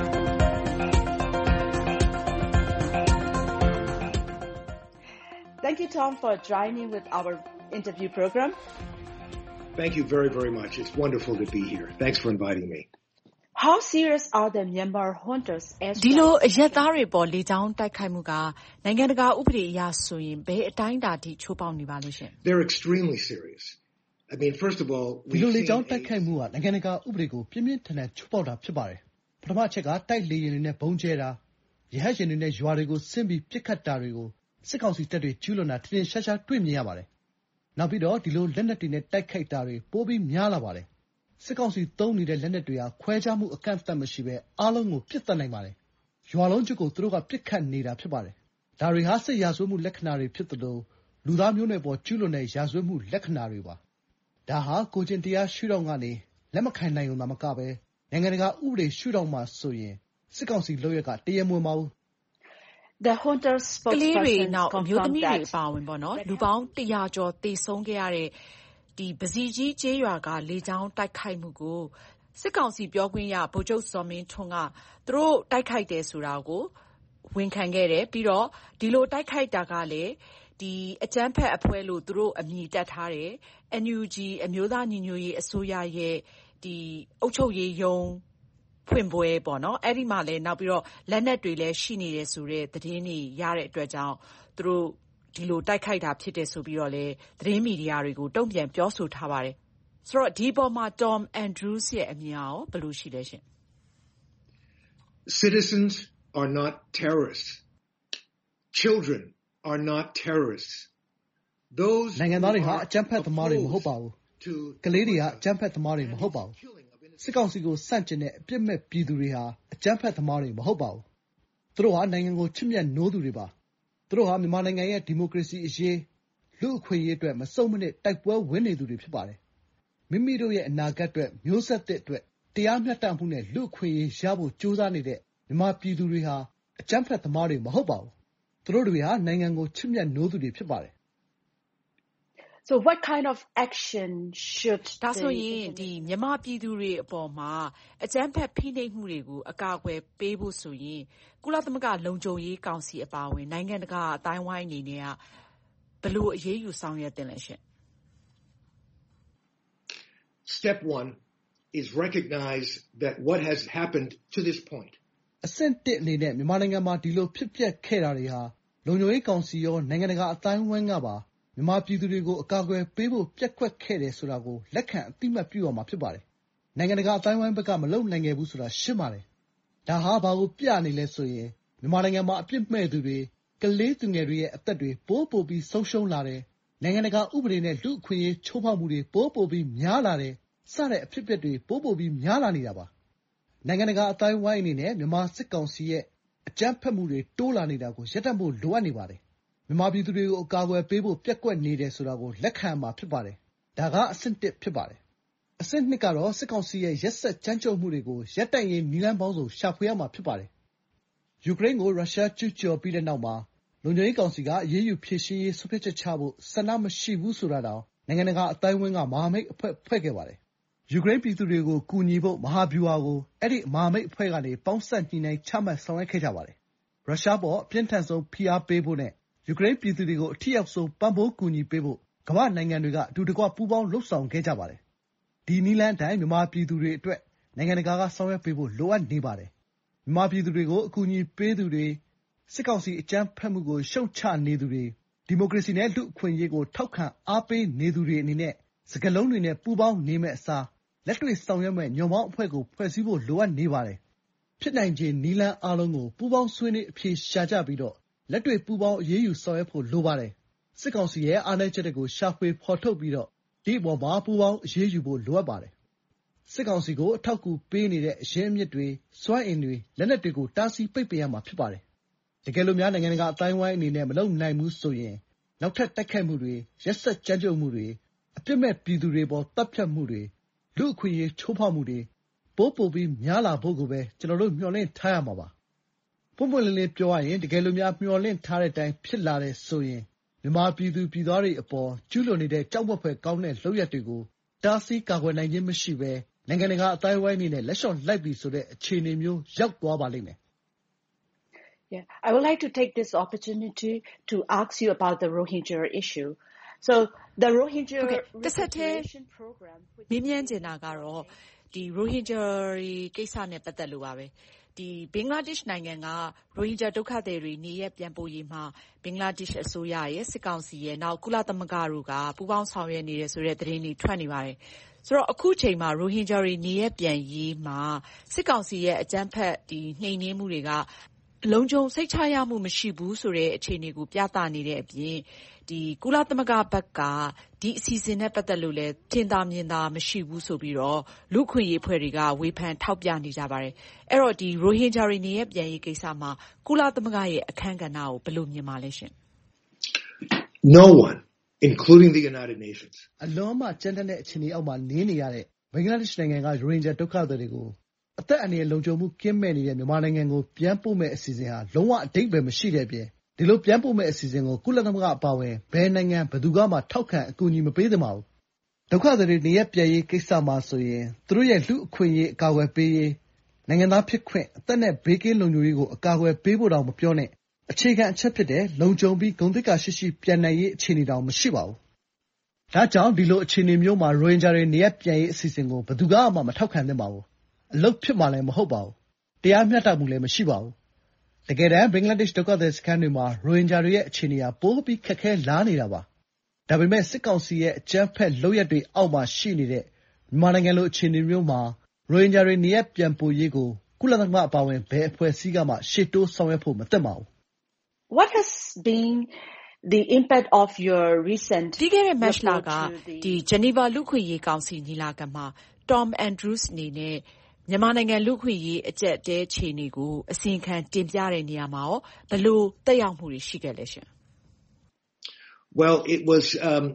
တ Thank you, Tom, for joining with our interview program.
Thank you very, very much. It's wonderful to be here. Thanks for inviting me.
How serious are the Myanmar hunters as
ဒီလိုအရက်သားတွေပေါ်လေကြောင်းတိုက်ခိုက်မှုကနိုင်ငံတကာဥပဒေအရဆိုရင်ဘယ်အတိုင်းအတာထိချိုးဖောက်နေပါလဲရှင်
They're extremely serious. I mean, first of all,
ဒီလိုလေကြောင်းတိုက်ခိုက်မှုကနိုင်ငံတကာဥပဒေကိုပြင်းပြင်းထန်ထန်ချိုးဖောက်တာဖြစ်ပါတယ်။ပထမအချက်ကတိုက်လေယာဉ်တွေနဲ့ဘုံကျဲတာရဟတ်ယာဉ်တွေနဲ့ရွာတွေကိုဆင်းပြီးပစ်ခတ်တာတွေကိုစစ်ကောင်စီတပ်တွေကျူးလွန်တာထင်ထင်ရှားရှားတွေ့မြင်ရပါတယ်။နောက်ပြီးတော့ဒီလိုလက်နက်တွေနဲ့တိုက်ခိုက်တာတွေပိုပြီးများလာပါတယ်။စစ်ကောင်စီသုံးနေတဲ့လက်နက်တွေဟာခွဲခြားမှုအကန့်အသတ်မရှိဘဲအားလုံးကိုပစ်သတ်နိုင်ပါတယ်။ရွာလုံးကျွတ်ကိုသူတို့ကပစ်ခတ်နေတာဖြစ်ပါတယ်။ဒါတွေဟာစစ်ရာဇဝတ်မှုလက္ခဏာတွေဖြစ်သလိုလူသားမျိုးနွယ်ပေါ်ကျူးလွန်တဲ့ရာဇဝတ်မှုလက္ခဏာတွေပါ။ဒါဟာကိုကျင့်တရားရှုထောင့်ကနေလက်မခံနိုင်ုံသာမကဘဲနိုင်ငံတကာဥပဒေရှုထောင့်မှာဆိုရင်စစ်ကောင်စီလုပ်ရကတရားမဝင်ပါဘူး
The hunters
ကလေးတွေ
spokesperson
နောက်အမျိုးသမီး
confirmed
တွေ
that
အပါအဝင်ပေါ့နော်လူပေါင်းတရာကျော်သေဆုံးခဲ့ရတဲ့ဒီပစီကြီးကျေးရွာကလေကြောင်းတိုက်ခိုက်မှုကိုစစ်ကောင်စီပြောခွင့်ရဗိုလ်ချုပ်စောမင်းထွန်းကသူတို့တိုက်ခိုက်တယ်ဆိုတာကိုဝန်ခံခဲ့တယ်ပြီးတော့ဒီလိုတိုက်ခိုက်တာကလည်းဒီအကြမ်းဖက်အဖွဲ့လို့သူတို့အမည်တပ်ထားတယ် N U G အမျိုးသားညီညွတ်ရေးအစိုးရရဲ့ဒီအုပ်ချုပ်ရေးယုံဖွင့်ပွဲပေါ့နော်အဲ့ဒီမှာလည်းနောက်ပြီးတော့လက်နက်တွေလည်းရှိနေတယ်ဆိုတဲ့သတင်းတွေရတဲ့အတွက်ကြောင့်သူတို့ဒီလိုတိုက်ခိုက်တာဖြစ်တယ်ဆိုပြီးတော့လည်းသတင်းမီဒီယာတွေကိုတုံ့ပြန်ပြောဆိုထားပါတယ်ဆိုတော့ဒီပေါ်မှာ Tom Andrews ရဲ့အမြင်ရောဘယ်လိုရှိလဲရှင်
Citizens are not terrorists. Children are not terrorists. Those
နိုင်ငံသားတွေဟာအကြမ်းဖက်သမားတွေမဟုတ်ပါဘူးကလေးတွေကအကြမ်းဖက်သမားတွေမဟုတ်ပါဘူးစစ်ကောင်စီကိုစန့်ကျင်တဲ့အပြစ်မဲ့ပြည်သူတွေဟာအကြမ်းဖက်သမားတွေမဟုတ်ပါဘူးသူတို့ဟာနိုင်ငံကိုချစ်မြတ်နိုးသူတွေပါသူတို့ဟာမြန်မာနိုင်ငံရဲ့ဒီမိုကရေစီအရေးလူ့အခွင့်အရေးအတွက်မစုံမနစ်တိုက်ပွဲဝင်နေသူတွေဖြစ်ပါတယ်မိမိတို့ရဲ့အနာဂတ်အတွက်မျိုးဆက်သစ်အတွက်တရားမျှတမှုနဲ့လူ့အခွင့်အရေးရဖို့ကြိုးစားနေတဲ့မြန်မာပြည်သူတွေဟာအကြမ်းဖက်သမားတွေမဟုတ်ပါဘူးသူတို့တွေဟာနိုင်ငံကိုချစ်မြတ်နိုးသူတွေဖြစ်ပါတယ်
So what kind of action should
ဒါဆိုရင်ဒီမြန်မာပြည်သူတွေအပေါ်မှာအကြမ်းဖက်ဖိနှိပ်မှုတွေကိုအကာအကွယ်ပေးဖို့ဆိုရင်ကုလသမဂ္ဂလုံခြုံရေးကောင်စီအပါအဝင်နိုင်ငံတကာအတိုင်းဝိုင်းအနေနဲ့ကဘယ်လိုအရေးယူဆောင်ရွက်တင်လဲရှင်
Step one is recognize that what has happened to this point.
အဆင့်တစ်အနေနဲ့မြန်မာနိုင်ငံမှာဒီလိုဖြစ်ပျက်ခဲ့တာတွေဟာလုံခြုံရေးကောင်စီရောနိုင်ငံတကာအတိုင်းဝိုင်းကပါမြန်မာပြည်သူတွေကိုအကာအကွယ်ပေးဖို့ပြက်ကွက်ခဲ့တယ်ဆိုတာကိုလက်ခံအသိမှတ်ပြုရမှာဖြစ်ပါတယ်။နိုင်ငံတကာအတိုင်းဝိုင်းဘက်ကမလုပ်နိုင်ခဲ့ဘူးဆိုတာရှင်းပါတယ်။ဒါဟာဘာကိုပြနေလဲဆိုရင်မြန်မာနိုင်ငံမှာအပြစ်မဲ့သူတွေကလေးသူငယ်တွေရဲ့အသက်တွေပိုးပိုပြီးဆုံးရှုံးလာတယ်။နိုင်ငံတကာဥပဒေနဲ့လူ့အခွင့်အရေးချိုးဖောက်မှုတွေပိုးပိုပြီးများလာတယ်။စတဲ့အဖြစ်အပျက်တွေပိုးပိုပြီးများလာနေတာပါ။နိုင်ငံတကာအတိုင်းဝိုင်းအနေနဲ့မြန်မာစစ်ကောင်စီရဲ့အကြမ်းဖက်မှုတွေတိုးလာနေတာကိုရပ်တန့်ဖို့လိုအပ်နေပါတယ်မြန်မာပြည်သူတွေကိုအကာအကွယ်ပေးဖို့ပြက်ကွက်နေတယ်ဆိုတာကိုလက်ခံမှာဖြစ်ပါတယ်။ဒါကအဆင့်တစ်ဖြစ်ပါတယ်။အဆင့်နှစ်ကတော့စစ်ကောင်စီရဲ့ရက်စက်ကြမ်းကြုတ်မှုတွေကိုရပ်တန့်ရေးနည်းလမ်းပေါင်းစုံရှာဖွေရမှာဖြစ်ပါတယ်။ယူကရိန်းကိုရုရှားကျူးကျော်ပြီးတဲ့နောက်မှာလုံခြုံရေးကောင်စီကအရေးယူဖြေရှင်းရေးဆုံးဖြတ်ချက်ချဖို့ဆန္ဒမရှိဘူးဆိုတာတောင်နိုင်ငံတကာအတိုင်းအဝန်းကမဟာမိတ်အဖွဲ့ဖွဲ့ခဲ့ပါတယ်။ယူကရိန်းပြည်သူတွေကိုကူညီဖို့မဟာဗျူဟာကိုအဲ့ဒီမဟာမိတ်အဖွဲ့ကနေပေါင်းစပ်ညှိနှိုင်းချမှတ်ဆောင်ရွက်ခဲ့ကြပါတယ်။ရုရှားပေါ်အပြင်းထန်ဆုံးဖိအားပေးဖို့နဲ့ယူကရိန်းပြည်သူတွေကိုအထီးရောက်ဆုံးပံ့ပိုးကူညီပေးဖို့ကမ္ဘာ့နိုင်ငံတွေကအတူတကွပူးပေါင်းလှုပ်ဆောင်ခဲ့ကြပါတယ်။ဒီနည်းလမ်းအတိုင်းမြန်မာပြည်သူတွေအတွက်နိုင်ငံတကာကဆောင်ရွက်ပေးဖို့လိုအပ်နေပါတယ်။မြန်မာပြည်သူတွေကိုအကူအညီပေးသူတွေစစ်ကောင်စီအကြမ်းဖက်မှုကိုရှုံချနေသူတွေဒီမိုကရေစီနဲ့လူ့အခွင့်အရေးကိုထောက်ခံအားပေးနေသူတွေအနေနဲ့စကားလုံးတွေနဲ့ပူးပေါင်းနေမဲ့အစားလက်တွေ့ဆောင်ရွက်မဲ့ညွန့်ပေါင်းအဖွဲ့ကိုဖွဲ့စည်းဖို့လိုအပ်နေပါတယ်။ဖြစ်နိုင်ခြေနည်းလမ်းအားလုံးကိုပူးပေါင်းဆွေးနွေးအဖြေရှာကြပြီးတော့လက်တွေ့ပူးပေါင်းအရေးယူဆောင်ရွက်ဖို့လိုပါတယ်။စစ်ကောင်စီရဲ့အားနည်းချက်တွေကိုရှာဖွေဖော်ထုတ်ပြီးတော့ဒီအပေါ်မှာပူးပေါင်းအရေးယူဖို့လိုအပ်ပါတယ်။စစ်ကောင်စီကိုအထောက်အကူပေးနေတဲ့အရင်းအမြစ်တွေစွမ်းအင်တွေလက်နက်တွေကိုတားဆီးပိတ်ပင်ရမှာဖြစ်ပါတယ်။တကယ်လို့များနိုင်ငံတကာအတိုင်းဝိုင်းအနေနဲ့မလုပ်နိုင်ဘူးဆိုရင်နောက်ထပ်တိုက်ခိုက်မှုတွေရက်စက်ကြမ်းကြုတ်မှုတွေအပြစ်မဲ့ပြည်သူတွေပေါ်တပ်ဖြတ်မှုတွေလူ့အခွင့်အရေးချိုးဖောက်မှုတွေပိုးပိုပြီးများလာဖို့ကိုပဲကျွန်တော်တို့မျှော်လင့်ထားရမှာပါ။ပွင့်ပွင့်လင်းလင်းပြောရရင်တကယ်လို့များမျှော်လင့်ထားတဲ့အတိုင်းဖြစ်လာတဲ့ဆိုရင်မြန်မာပြည်သူပြည်သားတွေအပေါ်ကျူးလွန်နေတဲ့ကြောက်မက်ဖွယ်ကောင်းတဲ့လုပ်ရက်တွေကိုတားဆီးကာကွယ်နိုင်ခြင်းမရှိဘဲနိုင်ငံတကာအတိုင်းဝိုင်းအနေနဲ့လက်လျှော့လိုက်ပြီဆိုတဲ့အခြေအနေမျိုးရောက်သွားပါလိမ့်မယ်။
Yeah, I would like to take this opportunity to ask you about the Rohingya issue. So the Rohingya
repatriation program မြင်းမြန်းကျင်တာကတော့ဒီ Rohingya ကိစ္စနဲ့ပတ်သက်လို့ပါပဲဒီဘင်္ဂလားဒေ့ရှ်နိုင်ငံက Rohingya ဒုက္ခသည်တွေနေရပြန်ပို့ရေးမှာဘင်္ဂလားဒေ့ရှ်အစိုးရရဲ့စစ်ကောင်စီရဲ့နောက်ကုလသမဂ္ဂတို့ကပူးပေါင်းဆောင်ရွက်နေတဲ့ဆိုတဲ့သတင်းတွေထွက်နေပါတယ်ဆိုတော့အခုချိန်မှာ Rohingya တွေနေရပြန်ရေးမှာစစ်ကောင်စီရဲ့အကြမ်းဖက်ဒီနှိမ်နင်းမှုတွေကလုံခြုံစိတ်ချရမှုမရှိဘူးဆိုတဲ့အခြေအနေကိုပြသနေတဲ့အပြင်ဒီကုလသမဂ္ဂဘက်ကဒီအစီအစဉ်နဲ့ပတ်သက်လို့လည်းထင်သာမြင်သာမရှိဘူးဆိုပြီးတော့လူခွင့်ရေးဖွဲ့တွေကဝေဖန်ထောက်ပြနေကြပါတယ်အဲ့တော့ဒီ Rohingya တွေနေရပြန်ရေးကိစ္စမှာကုလသမဂ္ဂရဲ့အခမ်းကဏ္ဍကိုဘယ်လိုမြင်ပါလဲရှင်
No one including the United Nations
အလုံးမကျန်းတဲ့အခြေအနေအောက်မှာနေနေရတဲ့ဘင်္ဂလားဒေ့ရှ်နိုင်ငံက Rohingya ဒုက္ခသည်တွေကိုအသက်အန္တရာယ်လုံခြုံမှုကင်းမဲ့နေတဲ့မြန်မာနိုင်ငံကိုပြန်ပို့မဲ့အစီအစဉ်ဟာလုံးဝအဓိပ္ပာယ်မရှိတဲ့အပြင်ဒီလိုပြန်ပို့မဲ့အစီအစဉ်ကိုကုလသမဂ္ဂအပါအဝင်ဘယ်နိုင်ငံဘယ်သူမှထောက်ခံအကူအညီမပေးသင့်ပါဘူးဒုက္ခသည်တွေနေရပြန်ရေးကိစ္စမှာဆိုရင်သူတို့ရဲ့လူအခွင့်အရေးအကာအကွယ်ပေးရေးနိုင်ငံသားဖြစ်ခွင့်အသက်နဲ့ဘေးကင်းလုံခြုံရေးကိုအကာအကွယ်ပေးဖို့တောင်မပြောနဲ့အခြေခံအချက်ဖြစ်တဲ့လုံခြုံပြီးဂုဏ်သိက္ခာရှိရှိပြန်နိုင်ရေးအခြေအနေတောင်မရှိပါဘူးဒါကြောင့်ဒီလိုအခြေအနေမျိုးမှာ Rohingya တွေနေရပြန်ရေးအစီအစဉ်ကိုဘယ်သူမှမထောက်ခံသင့်ပါဘူးအလုပ်ဖြစ်မှလည်းမဟုတ်ပါဘူးတရားမျှတမှုလည်းမရှိပါဘူးတကယ်တမ်းဘင်္ဂလားဒေ့ရှ်ဒုက္ခသည်စခန်းတွေမှာ Rohingya တွေရဲ့အခြေအနေဟာပိုပြီးခက်ခဲလာနေတာပါဒါပေမဲ့စစ်ကောင်စီရဲ့အကြမ်းဖက်လုပ်ရက်တွေအောက်မှာရှိနေတဲ့မြန်မာနိုင်ငံလိုအခြေအနေမျိုးမှာ Rohingya တွေနေရပြန်ပို့ရေးကိုကုလသမဂ္ဂအပါအဝင်ဘယ်အဖွဲ့အစည်းကမှရှေ့တိုးဆောင်ရွက်ဖို့မသင့်ပါဘူး
What has been the impact of your recent
ဒီကနေ့မတ်လကဒီ Geneva လူခွင့်ရေးကောင်စီညီလာခံမှာ Tom Andrews အနေနဲ့မြန်မာနိုင်ငံလူခွင့်ရေးအကျက်တဲခြေနေကိုအစီအခံတင်ပြတဲ့နေရာမှာရောဘယ်လိုတက်ရောက်မှုတွေရှိခဲ့လဲရှင်
Well, it was um,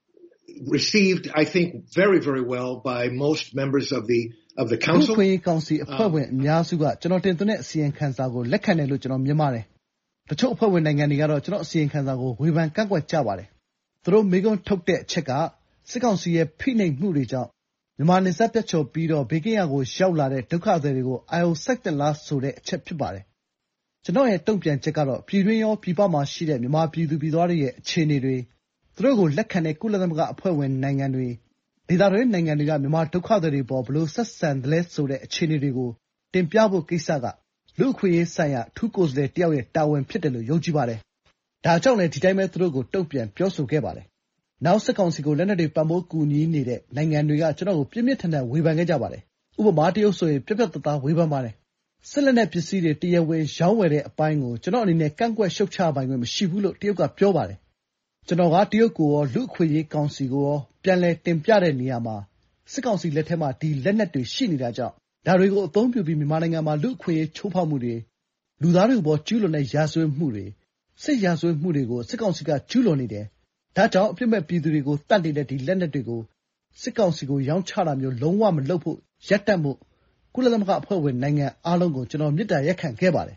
received, I think, very, very well by most members of the of the council.
လူခွင့်ရေးကောင်စီအဖွဲ့ဝင်အများစုကကျွန်တော်တင်သွင်းတဲ့အစီအခံစာကိုလက်ခံတယ်လို့ကျွန်တော်မြင်ပါတယ်တချို့အဖွဲ့ဝင်နိုင်ငံတွေကတော့ကျွန်တော်အစီအခံစာကိုဝေဖန်ကန့်ကွက်ကြပါတယ်သူတို့မိကုံးထုတ်တဲ့အချက်ကစစ်ကောင်စီရဲ့ဖိနှိပ်မှုတွေကြောင့်မြန်မာနယ်စပ်ပြတ်ကျော်ပြီးတော့ဘေးကင်းရာကိုရောက်လာတဲ့ဒုက္ခသည်တွေကိုအာရုံစိုက်တင်လားဆိုတဲ့အချက်ဖြစ်ပါတယ်ကျွန်တော်ရဲ့တုံ့ပြန်ချက်ကတော့ပြည်တွင်းရောပြည်ပမှာရှိတဲ့မြန်မာပြည်သူပြည်သားတွေရဲ့အခြေအနေတွေသူတို့ကိုလက်ခံတဲ့ကုလသမဂ္ဂအဖွဲ့ဝင်နိုင်ငံတွေဒေသတွင်းနိုင်ငံတွေကမြန်မာဒုက္ခသည်တွေပေါ်ဘယ်လိုဆက်ဆံတယ်လဲဆိုတဲ့အခြေအနေတွေကိုတင်ပြဖို့ကိစ္စကလူ့အခွင့်အရေးဆိုင်ရာထူးကိုယ်စားလှယ်တယောက်ရဲ့တာဝန်ဖြစ်တယ်လို့ယုံကြည်ပါတယ်ဒါကြောင့်လည်းဒီတိုင်းပဲသူတို့ကိုတုံ့ပြန်ပြောဆိုခဲ့ပါတယ်နောက်စစ်ကောင်စီကိုလက်နက်တွေပံ့ပိုးကူညီနေတဲ့နိုင်ငံတွေကကျွန်တော်ကိုပြင်းပြထန်ထန်ဝေဖန်ခဲ့ကြပါတယ်ဥပမာတရုတ်ဆိုရင်ပြပြတသားဝေဖန်ပါတယ်စစ်လက်နက်ပစ္စည်းတွေတရားဝင်ရောင်းဝယ်တဲ့အပိုင်းကိုကျွန်တော်အနေနဲ့ကန့်ကွက်ရှုတ်ချပိုင်ခွင့်မရှိဘူးလို့တရုတ်ကပြောပါတယ်ကျွန်တော်ကတရုတ်ကိုရောလူ့အခွင့်အရေးကောင်စီကိုရောပြန်လည်တင်ပြတဲ့နေရာမှာစစ်ကောင်စီလက်ထက်မှာဒီလက်နက်တွေရှိနေတာကြောင့်ဒါတွေကိုအသုံးပြုပြီးမြန်မာနိုင်ငံမှာလူ့အခွင့်အရေးချိုးဖောက်မှုတွေလူသားတွေပေါ်ကျူးလွန်တဲ့ရာဇဝတ်မှုတွေစစ်ရာဇဝတ်မှုတွေကိုစစ်ကောင်စီကကျူးလွန်နေတယ်ဒါကြောင့်အပြစ်မဲ့ပြည်သူတွေကိုတတ်နေတဲ့ဒီလက်နက်တွေကိုစစ်ကောင်စီကိုရောင်းချတာမျိုးလုံးဝမလုပ်ဖို့ရပ်တန့်ဖို့ကုလသမဂ္ဂအဖွဲ့ဝင်နိုင်ငံအားလုံးကိုကျွန်တော်မြစ်တာရက်ခံခဲ့ပါတယ်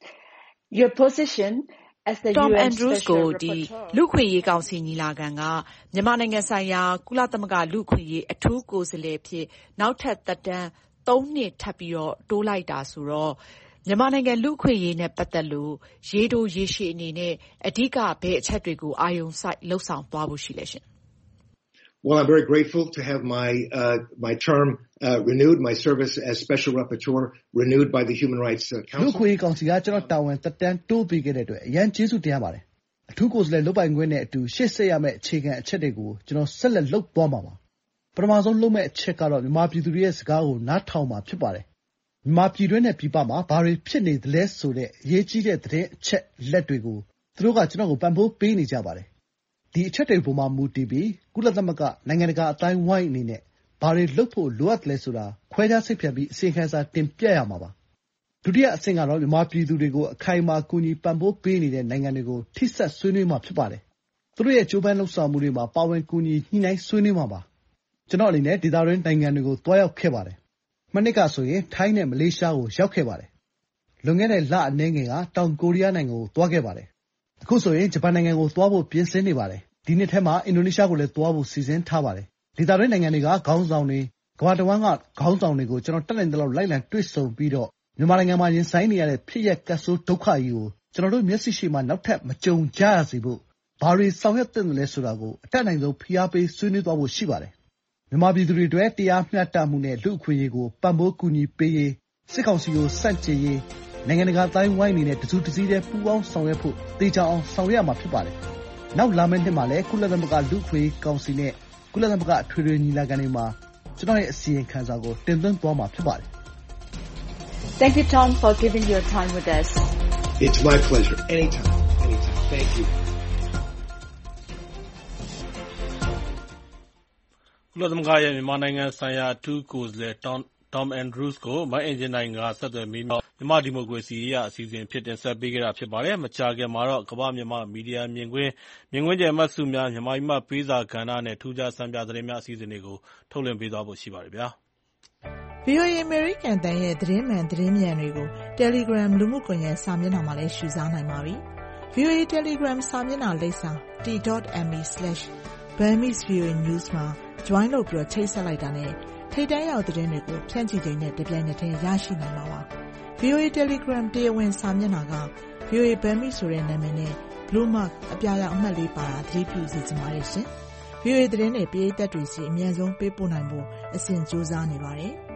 Your position as the
Tom
U N
Andrews ကိုဒီလူခွင့်ရေးကောင်စီညီလာခံကမြန်မာနိုင်ငံဆိုင်ရာကုလသမဂ္ဂလူခွင့်ရေးအထူးကိုယ်စားလှယ်ဖြစ်နောက်ထပ်သက်တမ်းသုံးနှစ်ထပ်ပြီးတော့တိုးလိုက်တာဆိုတော့မြန်မာနိုင်ငံလူခွင့်ရေးနဲ့ပတ်သက်လို့ရေးတိုးရေးရှည်အနေနဲ့အဓိကဘယ်အချက်တွေကိုအာရုံစိုက်လှုပ်ဆောင်သွားဖို့ရှိလဲရှင်
Well, I'm very grateful to have my uh, my term uh, renewed, my service as Special Rapporteur renewed by the Human Rights uh, Council.
လူခွင့်ရေးကောင်စီကကျွန်တော်တာဝန်သက်တမ်းတိုးပေးခဲ့တဲ့အတွက်အရန်ကျေးဇူးတင်ရပါတယ်အထူးကိုယ်စားလှယ်လုပ်ပိုင်ခွင့်နဲ့အတူရှေ့ဆက်ရမယ့်အခြေခံအချက်တွေကိုကျွန်တော်ဆက်လက်လုပ်သွားမှာပါပထမဆုံးလုပ်မယ့်အချက်ကတော့မြန်မာပြည်သူတွေရဲ့စကားကိုနားထောင်မှာဖြစ်ပါတယ်မြန်မာပြည်တွင်းနဲ့ပြည်ပမှာဘာတွေဖြစ်နေသလဲဆိုတဲ့အရေးကြီးတဲ့သတင်းအချက်လက်တွေကိုသူတို့ကကျွန်တော်ကိုပံ့ပိုးပေးနေကြပါတယ်ဒီအချက်တွေပေါ်မှာမူတည်ပြီးကုလသမဂ္ဂနိုင်ငံတကာအတိုင်းဝိုင်းအနေနဲ့ဘာတွေလုပ်ဖို့လိုအပ်လဲဆိုတာခွဲခြားစိတ်ဖြတ်ပြီးအစီအခံစာတင်ပြရမှာပါဒုတိယအဆင့်ကတော့မြန်မာပြည်သူတွေကိုအခိုင်အမာကူညီပံ့ပိုးပေးနေတဲ့နိုင်ငံတွေကိုထိစပ်ဆွေးနွေးမှာဖြစ်ပါတယ်သူတို့ရဲ့ကြိုးပမ်းလှုပ်ဆောင်မှုတွေမှာပါဝင်ကူညီညှိနှိုင်းဆွေးနွေးမှာပါကျွန်တော်အနေနဲ့ဒေသတွင်းနိုင်ငံတွေကိုတွားရောက်ခဲ့ပါတယ်မနှစ်ကဆိုရင်ထိုင်းနဲ့မလေးရှားကိုရောက်ခဲ့ပါတယ်လွန်ခဲ့တဲ့လအနည်းငယ်ကတောင်ကိုရီးယားနိုင်ငံကိုတွားခဲ့ပါတယ်အခုဆိုရင်ဂျပန်နိုင်ငံကိုတွားဖို့ပြင်ဆင်နေပါတယ်ဒီနှစ်ထဲမှာအင်ဒိုနီးရှားကိုလည်းတွားဖို့စီစဉ်ထားပါတယ်ဒေသတွင်းနိုင်ငံတွေကခေါင်းဆောင်တွေကမ္ဘာတဝန်းကခေါင်းဆောင်တွေကိုကျွန်တော်တက်နိုင်တဲ့လောက်လိုက်လံတွေ့ဆုံပြီးတော့မြန်မာနိုင်ငံမှာရင်ဆိုင်နေရတဲ့ဖြစ်ရပ်ကပ်ဆိုးဒုက္ခကြီးကိုကျွန်တော်တို့မျက်စိရှေ့မှာနောက်ထပ်မကြုံကြရစေဖို့ဘာတွေဆောင်ရွက်သင့်တယ်လဲဆိုတာကိုအတတ်နိုင်ဆုံးဖိအားပေးဆွေးနွေးသွားဖို့ရှိပါတယ်။မြန်မာပြည်သူတွေအတွက်တရားမျှတမှုနဲ့လူ့အခွင့်အရေးကိုပံ့ပိုးကူညီပေးရေးစစ်ကောင်စီကိုဆန့်ကျင်ရေးနိုင်ငံတကာအသိုင်းအဝိုင်းအနေနဲ့တစုတစည်းတည်းပူးပေါင်းဆောင်ရွက်ဖို့သေချာအောင်ဆောင်ရွက်ရမှာဖြစ်ပါတယ်။နောက်လာမယ့်နှစ်မှာလည်းကုလသမဂ္ဂလူ့အခွင့်အရေးကောင်စီနဲ့ကုလသမဂ္ဂအထွေထွေညီလာခံတွေမှာကျွန်တော်ရဲ့အစီရင်ခံစာကိုတင်သွင်းသွားမှာဖြစ်ပါတယ်။
Thank you, Tom, for giving your time with us.
It's my pleasure. Anytime. Anytime. Thank you.
ကုလသမဂ္ဂရဲ့မြန်မာနိုင်ငံဆိုင်ရာအထူးကိုယ်စားလှယ် Tom Andrews ကိုမအင်ဂျင်နိုင်ကဆက်သွယ်မေးမြန်းမြန်မာဒီမိုကရေစီရေးရာအစီအစဉ်အဖြစ်တင်ဆက်ပေးခဲ့တာဖြစ်ပါတယ်။မကြာခင်မှာတော့ကမ္ဘာ့မြန်မာမီဒီယာမြင်ကွင်းမြင်ကွင်းကျယ်မှတ်စုများမြန်မာပြည်မှပေးစာကဏ္ဍနဲ့ထူးခြားစံပြသတင်းများအစီအစဉ်တွေကိုထုတ်လွှင့်ပေးသွားဖို့ရှိပါတယ်ဗျာ
။ ဗွီအိုအေ အမေရိကန်တန်ရဲ့သတင်းမှန်သတင်းမြန်တွေကို Telegram လူမှုကွန်ရက်စာမျက်နှာမှာလည်းရှုစားနိုင်ပါပြီ။ ဗွီအိုအေ Telegram စာမျက်နှာလိပ်စာ t dot m e slash burmese voa news မှာ join လုပ်ပြီးချိတ်ဆက်လိုက်တာနဲ့ထိပ်တန်းရောက်သတင်းတွေကိုဖြန့်ချိချိန်နဲ့တပြိုင်နက်တည်းရရှိနိုင်ပါပါ။ ဗွီအိုအေ Telegram တရားဝင်စာမျက်နှာက ဗွီအိုအေ Burmese ဆိုတဲ့နာမည်နဲ့ Blue Mark အပြာရောင်အမှတ်လေးပါတာသတိပြုစေချင်ပါတယ်ရှင်။ ဗွီအိုအေသတင်းတွေပရိသတ်တွေစီအမြန်ဆုံးပေးပို့နိုင်ဖို့အစဉ်ကြိုးစားနေပါတယ်။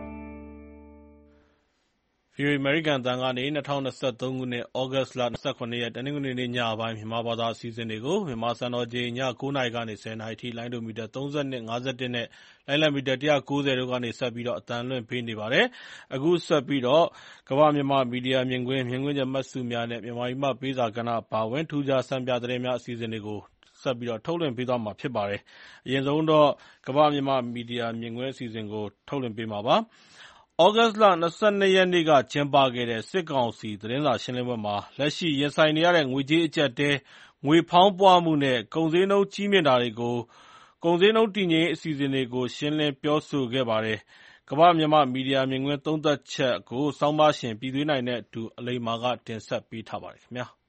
ဗွီအိုအေအမေရိကန်အသံကနေ၂၀၂၃ခုနှစ်သြဂုတ်လ၂၇ရက်တနင်္ဂနွေနေ့ညပိုင်းမြန်မာဘာသာအစီအစဉ်တွေကိုမြန်မာစံတော်ချိန်ညကိုးနာရီကနေဆယ်နာရီထိလိုင်းဒိုမီတာသုံး၂၊ ငါး၁၁နဲ့လိုင်းလံမီတာ၁၉၀တို့ကနေဆက်ပြီးအသံလွှင့်ပေးနေပါတယ်။အခုဆက်ပြီးတော့ကမ္ဘာ့မြန်မာမီဒီယာမြင်ကွင်းမြင်ကွင်းကျယ်မှတ်စုများနဲ့မြန်မာပြည်မှပေးစာကဏ္ဍအပါအဝင်ထူးခြားစံပြသတင်းများအစီအစဉ်တွေကိုဆက်ပြီးထုတ်လွှင့်ပေးသွားမှာဖြစ်ပါတယ်။အရင်ဆုံးတော့ကမ္ဘာ့မြန်မာမီဒီယာမြင်ကွင်းအစီအစဉ်ကိုထုတ်လွှင့်ပေးမှာပါ။သြဂုတ်လ၂၂ရက်နေ့ကကျင်းပခဲ့တဲ့စစ်ကောင်စီသတင်းစာရှင်းလင်းပွဲမှာလက်ရှိရင်ဆိုင်နေရတဲ့ငွေကြေးအကျပ်အတည်း၊ငွေဖောင်းပွမှုနဲ့ကုန်ဈေးနှုန်းကြီးမြင့်တာတွေကိုကုန်ဈေးနှုန်းတည်ငြိမ်ရေးအစီအစဉ်တွေကိုရှင်းလင်းပြောဆိုခဲ့ပါတယ်။ကမ္ဘာ့မြန်မာမီဒီယာမြင်ကွင်းသုံးသပ်ချက်ကိုဆောင်းပါးရှင်ပြည်သွေးနိုင်နဲ့အတူအလိမ္မာကတင်ဆက်ပေးထားပါတယ်ခင်ဗျာ။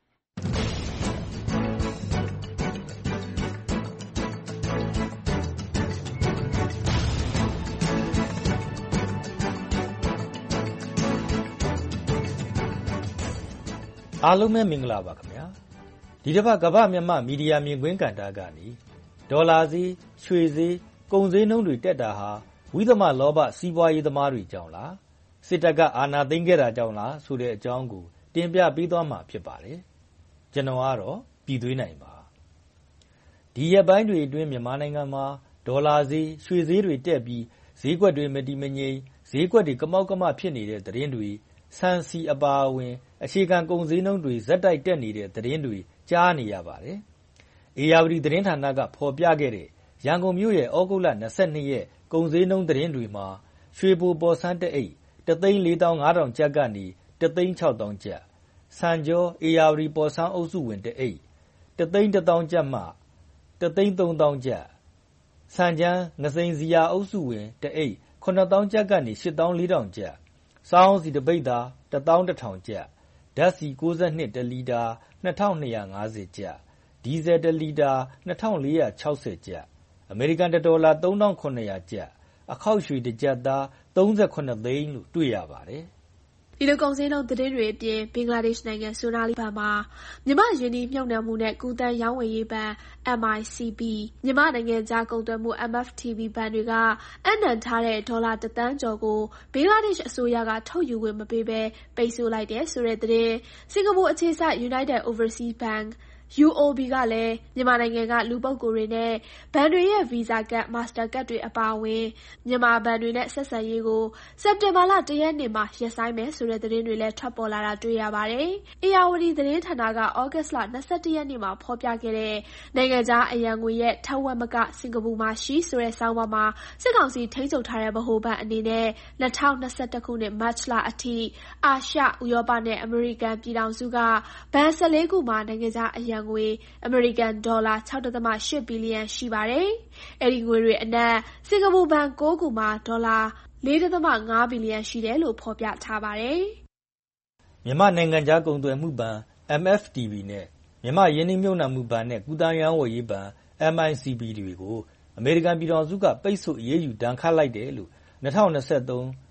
အားလုံးပဲမင်္ဂလာပါခင်ဗျာဒီတစ်ပတ်ကမ္ဘာ့မြန်မာမီဒီယာမြင်ကွင်းကဏ္ဍကနေဒေါ်လာဈေးရွှေဈေးကုန်ဈေးနှုန်းတွေတက်တာဟာဝိသမလောဘစီးပွားရေးသမားတွေကြောင့်လားစစ်တပ်ကအာဏာသိမ်းခဲ့တာကြောင့်လားဆိုတဲ့အကြောင်းကိုတင်ပြပေးသွားမှာဖြစ်ပါတယ်ကျွန်တော်ကတော့ပြည်သွေးနိုင်ပါဒီရက်ပိုင်းတွေအတွင်းမြန်မာနိုင်ငံမှာဒေါ်လာဈေးရွှေဈေးတွေတက်ပြီးဈေးကွက်တွေမတည်မငြိမ်ဈေးကွက်တွေကမောက်ကမဖြစ်နေတဲ့သတင်းတွေဆန်စီအပါအဝင်အခြေခံကုန်ဈေးနှုန်းတွေဇက်တိုက်တက်နေတဲ့သတင်းတွေကြားနေရပါတယ်။အေယာဝတီသတင်းဌာနကဖော်ပြခဲ့တဲ့ရန်ကုန်မြို့ရဲ့ဩဂုတ်လ၂၂ရက်ကုန်ဈေးနှုန်းသတင်းတွေမှာရွှေဘိုပေါ်ဆန်းတအိတ်တသိန်းလေးသောင်းငါးထောင်ကျပ်ကနေတသိန်းခြောက်သောင်းကျပ်စံကြောအေယာဝတီပေါ်ဆန်းအုပ်စုဝင်တအိတ်တသိန်းတစ်သောင်းကျပ်မှတသိန်းသုံးသောင်းကျပ်စံချမ်းငစိန်စီယာအုပ်စုဝင်တအိတ်ခုနှစ်သောင်းကျပ်ကနေရှစ်သောင်းလေးထောင်ကျပ်စားအုံးစီတပိတ်သားတစ်သောင်းတစ်ထောင်ကျပ်ဓာတ်ဆီကိုးဆယ်နှစ်တလီတာနှစ်ထောင်နှစ်ရာငါးဆယ်ကျပ်ဒီဇယ်တလီတာနှစ်ထောင်လေးရာခြောက်ဆယ်ကျပ်အမေရိကန်ဒေါ်လာသုံးထောင်ခုနှစ်ရာကျပ်အခောက်ရွှေတစ်ကျပ်သားသုံးဆယ်ခုနှစ်သိန်းလို့တွေ့ရပါတယ်
ဒီလိုကုန်စည်နှုန်းသတင်းတွေအပြင်ဘင်္ဂလားဒေ့ရှ်နိုင်ငံဆိုနာလီဘဏ်မှာမြန်မာယင်းနှိမ့်မြုပ်နှံမှုနဲ့ကူးသန်းရောင်းဝယ်ရေးဘဏ် M I C B မြန်မာနိုင်ငံခြားကုန်သွယ်မှု M F T B ဘဏ်တွေကအပ်နှံထားတဲ့ဒေါ်လာတစ်သန်းကျော်ကိုဘင်္ဂလားဒေ့ရှ်အစိုးရကထုတ်ယူခွင့်မပေးဘဲပိတ်ဆို့လိုက်တယ်ဆိုတဲ့သတင်းစင်ကာပူအခြေစိုက် United Overseas Bank U O B ကလည်းမြန်မာနိုင်ငံကလူပုဂ္ဂိုလ်တွေနဲ့ဘဏ်တွေရဲ့ဗီဇာကတ်၊မာစတာကတ်တွေအပါအဝင်မြန်မာဘဏ်တွေနဲ့ဆက်ဆံရေးကိုစက်တင်ဘာလ၁ရက်နေ့မှာရပ်ဆိုင်းမယ်ဆိုတဲ့သတင်းတွေလည်းထွက်ပေါ်လာတာတွေ့ရပါတယ်။ဧရာဝတီသတင်းဌာနကဩဂုတ်လ၂၁ရက်နေ့မှာဖော်ပြခဲ့တဲ့နိုင်ငံခြားအရန်ငွေရဲ့ထက်ဝက်မကစင်ကာပူမှာရှိဆိုတဲ့ဆောင်းပါးမှာစစ်ကောင်စီထိန်းချုပ်ထားတဲ့ဗဟိုဘဏ်အနေနဲ့၂၀၂၁ခုနှစ်မတ်လအထိအာရှ၊ဥရောပနဲ့အမေရိကန်ပြည်ထောင်စုကဘဏ်၁၄ခုမှာနိုင်ငံခြားအရန်ငွေအမေရိကန်ဒေါ်လာ၆ဒသမ၈ဘီလီယံရှိပါတယ်။အဲဒီငွေတွေအနက်စင်ကာပူဘဏ်၉ခုမှာဒေါ်လာ၄ဒသမ၅ဘီလီယံရှိတယ်လို့ဖော်ပြထားပါတယ်
။မြန်မာနိုင်ငံခြားကုန်သွယ်မှုဘဏ် M F T B နဲ့မြန်မာယင်းနှိမ့်မြုပ်နှံမှုဘဏ်နဲ့ကူးသန်းရောင်းဝယ်ရေးဘဏ် M I C B တွေကိုအမေရိကန်ပြည်ထောင်စုကပိတ်ဆို့အရေးယူဒဏ်ခတ်လိုက်တယ်လို့၂၀၂၃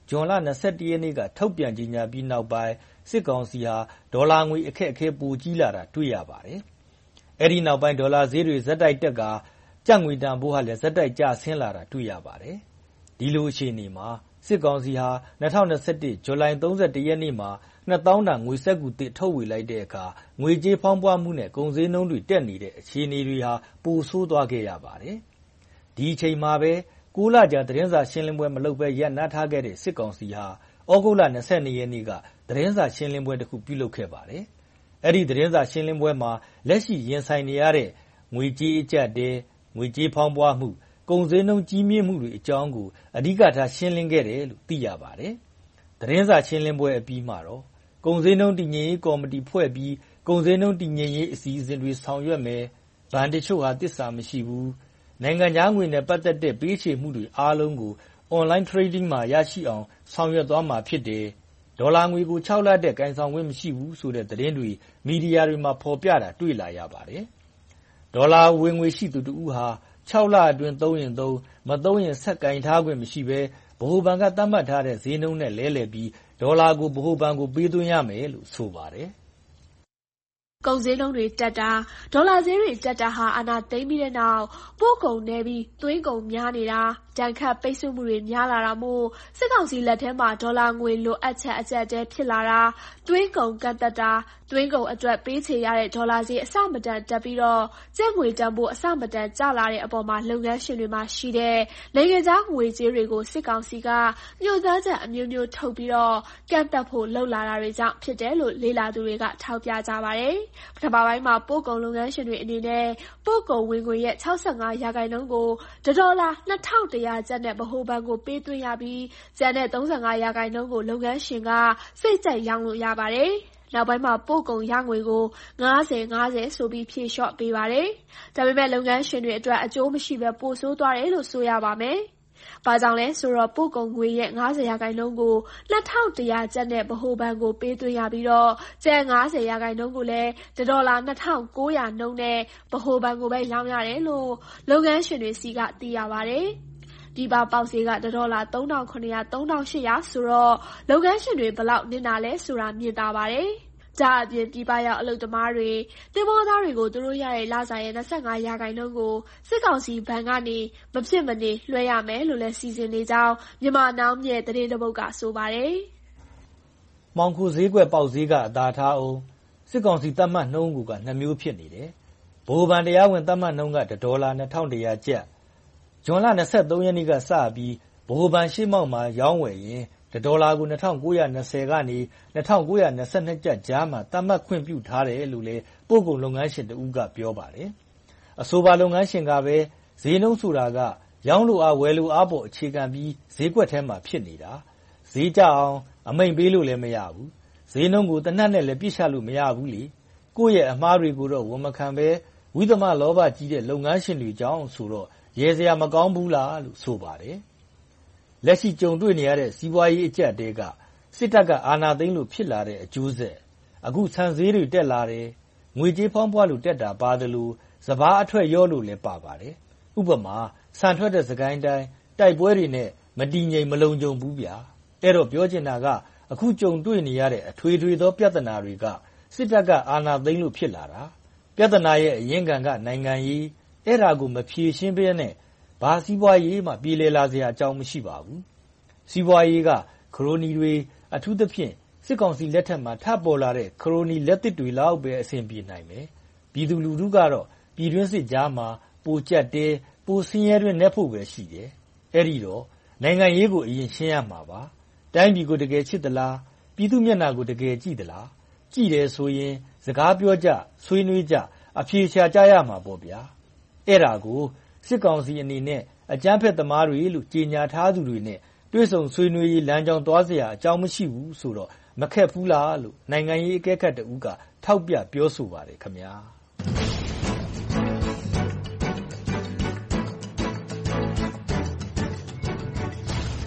ဇွန်လ၂၁ရက်နေ့ကထုတ်ပြန်ကြေညာပြီးနောက်ပိုင်းစစ်ကောင်စီဟာဒေါ်လာငွေအခက်အခဲပိုကြီးလာတာတွေ့ရပါတယ်။အဲဒီနောက်ပိုင်းဒေါ်လာဈေးတွေဇက်တိုက်တက်ကာကျပ်ငွေတန်ဖိုးဟာလည်းဇက်တိုက်ကျဆင်းလာတာတွေ့ရပါတယ်။ဒီလိုအခြေအနေမှာစစ်ကောင်စီဟာ၂၀၂၁ဇူလိုင်၃၁ရက်နေ့မှာနှစ်သောင်းတန်ငွေစက္ကူသစ်ထုတ်ဝေလိုက်တဲ့အခါငွေကြေးဖောင်းပွမှုနဲ့ကုန်ဈေးနှုန်းတွေတက်နေတဲ့အခြေအနေတွေဟာပိုဆိုးသွားခဲ့ရပါတယ်။ဒီအချိန်မှာပဲကိုးလကြာသတင်းစာရှင်းလင်းပွဲမလုပ်ဘဲရပ်နားထားခဲ့တဲ့စစ်ကောင်စီဟာဩဂုတ်လ၂၂ရက်နေ့ကသတင်းစာရှင်းလင်းပွဲတစ်ခုပြုလုပ်ခဲ့ပါတယ်။အဲဒီသတင်းစာရှင်းလင်းပွဲမှာလက်ရှိရင်ဆိုင်နေရတဲ့ငွေကြေးအကျပ်တဲငွေကြေးဖောင်းပွမှုကုန်ဈေးနှုန်းကြီးမြင့်မှုတွေအကြောင်းကိုအဓိကထားရှင်းလင်းခဲ့တယ်လို့သိရပါတယ်။သတင်းစာရှင်းလင်းပွဲအပြီးမှာတော့ကုန်ဈေးနှုန်းတည်ငြိမ်ရေးကော်မတီဖွဲ့ပြီးကုန်ဈေးနှုန်းတည်ငြိမ်ရေးအစီအစဉ်တွေဆောင်ရွက်မယ်။ဗန်တချို့ဟာသစ္စာမရှိဘူး။နိုင်ငံခြားငွေနဲ့ပတ်သက်တဲ့ပေးချေမှုတွေအားလုံးကို online trading မှာရရှိအောင်ဆောင်ရွက်သွားမှာဖြစ်တယ်။ဒေါ်လာငွေကိုခြောက်လတဲ့ကိုင်ဆောင်ခွင့်မရှိဘူးဆိုတဲ့သတင်းတွေမီဒီယာတွေမှာဖော်ပြတာတွေ့လာရပါတယ်။ဒေါ်လာဝင်ငွေရှိသူတဦးဟာခြောက်လအတွင်းသုံးရင်သုံးမသုံးရင်ဆက်ကင်ထားခွင့်မရှိဘဲဗဟိုဘဏ်ကသတ်မှတ်ထားတဲ့ဈေးနှုန်းနဲ့လဲလှယ်ပြီးဒေါ်လာကိုဗဟိုဘဏ်ကိုပေးသွင်းရမယ်လို့ဆိုပါတယ်။
ကုန်ဈေးနှုန်းတွေတက်တာဒေါ်လာဈေးတွေတက်တာဟာအာဏာသိမ်းပြီးတဲ့နောက်ပို့ကုန်နေပြီးသွင်းကုန်များနေတာတန်ခတ်ပိတ်ဆို့မှုတွေများလာတာမို့စစ်ကောင်စီလက်ထဲမှာဒေါ်လာငွေလိုအပ်ချက်အကျပ်တဲဖြစ်လာတာသွင်းကုန်ကန့်သက်တာသွင်းကုန်အတွက်ပေးချေရတဲ့ဒေါ်လာဈေးအဆမတန်တက်ပြီးတော့ကျပ်ငွေတန်ဖိုးအဆမတန်ကျလာတဲ့အပေါ်မှာလုပ်ငန်းရှင်တွေမှာရှိတဲ့နိုင်ငံခြားငွေကြေးတွေကိုစစ်ကောင်စီကညှို့သားချက်အမျိုးမျိုးထုတ်ပြီးတော့ကန့်သက်ဖို့လှုံ့လာတာတွေကြောင့်ဖြစ်တယ်လို့လေ့လာသူတွေကထောက်ပြကြပါတယ်ပထမပိုင်းမှာပို့ကုန်လုပ်ငန်းရှင်တွေအနေနဲ့ပို့ကုန်ဝင်ငွေရဲ့၆၅ရာခိုင်နှုန်းကိုဒေါ်လာနှစ်ထောင်တစ်ရာကျပ်နဲ့ဗဟိုဘဏ်ကိုပေးသွင်းရပြီးကျန်တဲ့၃၅ရာခိုင်နှုန်းကိုလုပ်ငန်းရှင်ကစိတ်ကြိုက်ရောင်းလို့ရပါတယ်။နောက်ပိုင်းမှာပို့ကုန်ရငွေကို၅၀ ၅၀ဆိုပြီးဖြေလျှော့ပေးပါတယ်။ဒါပေမဲ့လုပ်ငန်းရှင်တွေအတွက်အကျိုးမရှိဘဲပိုဆိုးသွားတယ်လို့ဆိုရပါမယ်။ဘာကြောင့်လဲဆိုတော့ပို့ကုန်ငွေရဲ့၅၀ရာခိုင်နှုန်းကိုနှစ်ထောင်တစ်ရာကျပ်နဲ့ဗဟိုဘဏ်ကိုပေးသွင်းရပြီးတော့ကျန်၅၀ရာခိုင်နှုန်းကိုလည်းဒေါ်လာနှစ်ထောင်ကိုးရာနှုန်းနဲ့ဗဟိုဘဏ်ကိုပဲရောင်းရတယ်လို့လုပ်ငန်းရှင်တွေစီကသိရပါတယ်။ဒီပါပေါက်ဈေးကဒေါ်လာသုံးထောင်ခုနှစ်ရာသုံးထောင်ရှစ်ရာဆိုတော့လုပ်ငန်းရှင်တွေဘယ်လောက်နစ်နာလဲဆိုတာမြင်သာပါတယ်။ဒါအပြင်ပြည်ပရောက်အလုပ်သမားတွေသင်္ဘောသားတွေကိုသူတို့ရတဲ့လစာရဲ့၂၅ရာခိုင်နှုန်းကိုစစ်ကောင်စီဘဏ်ကနေမဖြစ်မနေလွှဲရမယ်လို့လည်းစီစဉ်နေကြောင်းမြန်မာနောင်မြဲသတင်းတပုတ်ကဆိုပါတယ်
။မောင်ခိုဈေးကွက်ပေါက်ဈေးကအသာထားအောင်စစ်ကောင်စီသတ်မှတ်နှုန်းကနှစ်မျိုးဖြစ်နေတယ်။ဗဟိုဘဏ်တရားဝင်သတ်မှတ်နှုန်းကဒေါ်လာ၂ထောင်တစ်ရာကျပ်ဇွန်လ၂၃ရက်နေ့ကစပြီးဗဟိုဘဏ်ရှေ့မှောက်မှာရောင်းဝယ်ရင်ဒေါ်လာကို၂ထောင်ကိုးရာ၂၀ကနေ၂ထောင်ကိုးရာ၂၂ကျပ်ကြားမှာသတ်မှတ်ခွင့်ပြုထားတယ်လို့လည်းပို့ကုန်လုပ်ငန်းရှင်တဦးကပြောပါတယ်။အဆိုပါလုပ်ငန်းရှင်ကပဲဈေးနှုန်းဆိုတာကရောင်းလိုအားဝယ်လိုအားပေါ်အခြေခံပြီးဈေးကွက်ထဲမှာဖြစ်နေတာ။ဈေးကျအောင်အမိန့်ပေးလို့လည်းမရဘူး။ဈေးနှုန်းကိုတနတ်နဲ့လည်းပြစ်ချလို့မရဘူးလေ။ကိုယ့်ရဲ့အမှားတွေကိုတော့ဝန်မခံပဲဝိသမလောဘကြီးတဲ့လုပ်ငန်းရှင်တွေကြောင့်ဆိုတော့ရဲစရာမကောင်းဘူးလားလို့ဆိုပါတယ်။လက်ရှိကြုံတွေ့နေရတဲ့စီးပွားရေးအကျပ်တဲကစစ်တပ်ကအာဏာသိမ်းလို့ဖြစ်လာတဲ့အကျိုးဆက်အခုဆန်ဈေးတွေတက်လာတယ်ငွေကြေးဖောင်းပွားလို့တက်တာပါတယ်လို့စဘာအထွက်ရောလို့လည်းပါပါတယ်ဥပမာဆန်ထွက်တဲ့စကိုင်းတိုင်းတိုက်ပွဲတွေနဲ့မတည်ငြိမ်မလုံခြုံဘူးဗျာအဲ့တော့ပြောချင်တာကအခုကြုံတွေ့နေရတဲ့အထွေထွေသောပြဿနာတွေကစစ်တပ်ကအာဏာသိမ်းလို့ဖြစ်လာတာပြဿနာရဲ့အရင်းခံကနိုင်ငံရေးအဲ့ဒါကိုမဖြေရှင်းဘဲနဲ့ဘာစီးပွားရေးမှပြည်လဲလာစရာအကြောင်းမရှိပါဘူးစီးပွားရေးကခရိုနီတွေအထူးသဖြင့်စစ်ကောင်စီလက်ထက်မှာထပ်ပေါ်လာတဲ့ခရိုနီလက်သစ်တွေလောက်ပဲအဆင်ပြေနိုင်မယ်ပြည်သူလူထုကတော့ပြည်တွင်းစစ်ကြားမှာပိုကြက်တဲပိုဆင်းရဲတွင်နဲ့ဖို့ပဲရှိတယ်အဲ့ဒီတော့နိုင်ငံရေးကိုအရင်ရှင်းရမှာပါတိုင်းပြည်ကိုတကယ်ချစ်သလားပြည်သူမျက်နှာကိုတကယ်ကြည့်သလားကြည့်တယ်ဆိုရင်စကားပြောကြဆွေးနွေးကြအဖြေရှာကြရမှာပေါ့ဗျာအဲ့ဒါကိုစစ်ကောင်စီအနေနဲ့အကြမ်းဖက်သမားတွေလို့ကြေညာထားသူတွေနဲ့တွဲဆုံဆွေးနွေးရေးလမ်းကြောင်းသွားเสียအကြောင်းမရှိဘူးဆိုတော့မခက်ဘူးလားလို့နိုင်ငံရေးအကဲခတ်တဦးကထောက်ပြပြောဆိုပါတယ်ခင်ဗျာ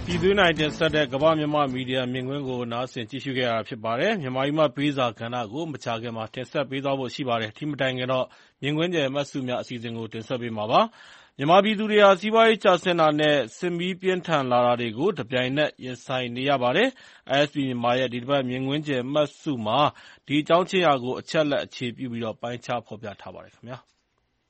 ပြည်သွင်းနိုင်တင်ဆက်တဲ့ကမ္ဘာမြန်မာမီဒီယာမြင်ကွင်းကိုနားဆင်ကြည့်ရှုခဲ့ရတာဖြစ်ပါတယ်။မြန်မာပြည်မှာပေးစာကဏ္ဍကိုမကြာခင်မှာတင်ဆက်ပေးသွားဖို့ရှိပါတယ်။ဒီမတိုင်ခင်တော့မြင်ကွင်းကျယ်မှတ်စုများအစီအစဉ်ကိုတင်ဆက်ပေးမှာပါ။မြန်မာပြည်သူတွေဟာစီးပွားရေးကျဆင်းတာနဲ့စစ်မီးပြင်းထန်လာတာတွေကိုတပြိုင်နက်ရင်ဆိုင်နေရပါတယ်။ အိုင် အက်စ် ပီ မြန်မာရဲ့ဒီတစ်ပတ်မြင်ကွင်းကျယ်မှတ်စုမှာဒီအကြောင်းချင်းရာကိုအချက်လက်အခြေပြုပြီးတော့ပိုင်းခြားဖော်ပြထားပါတယ်ခင်ဗျာ။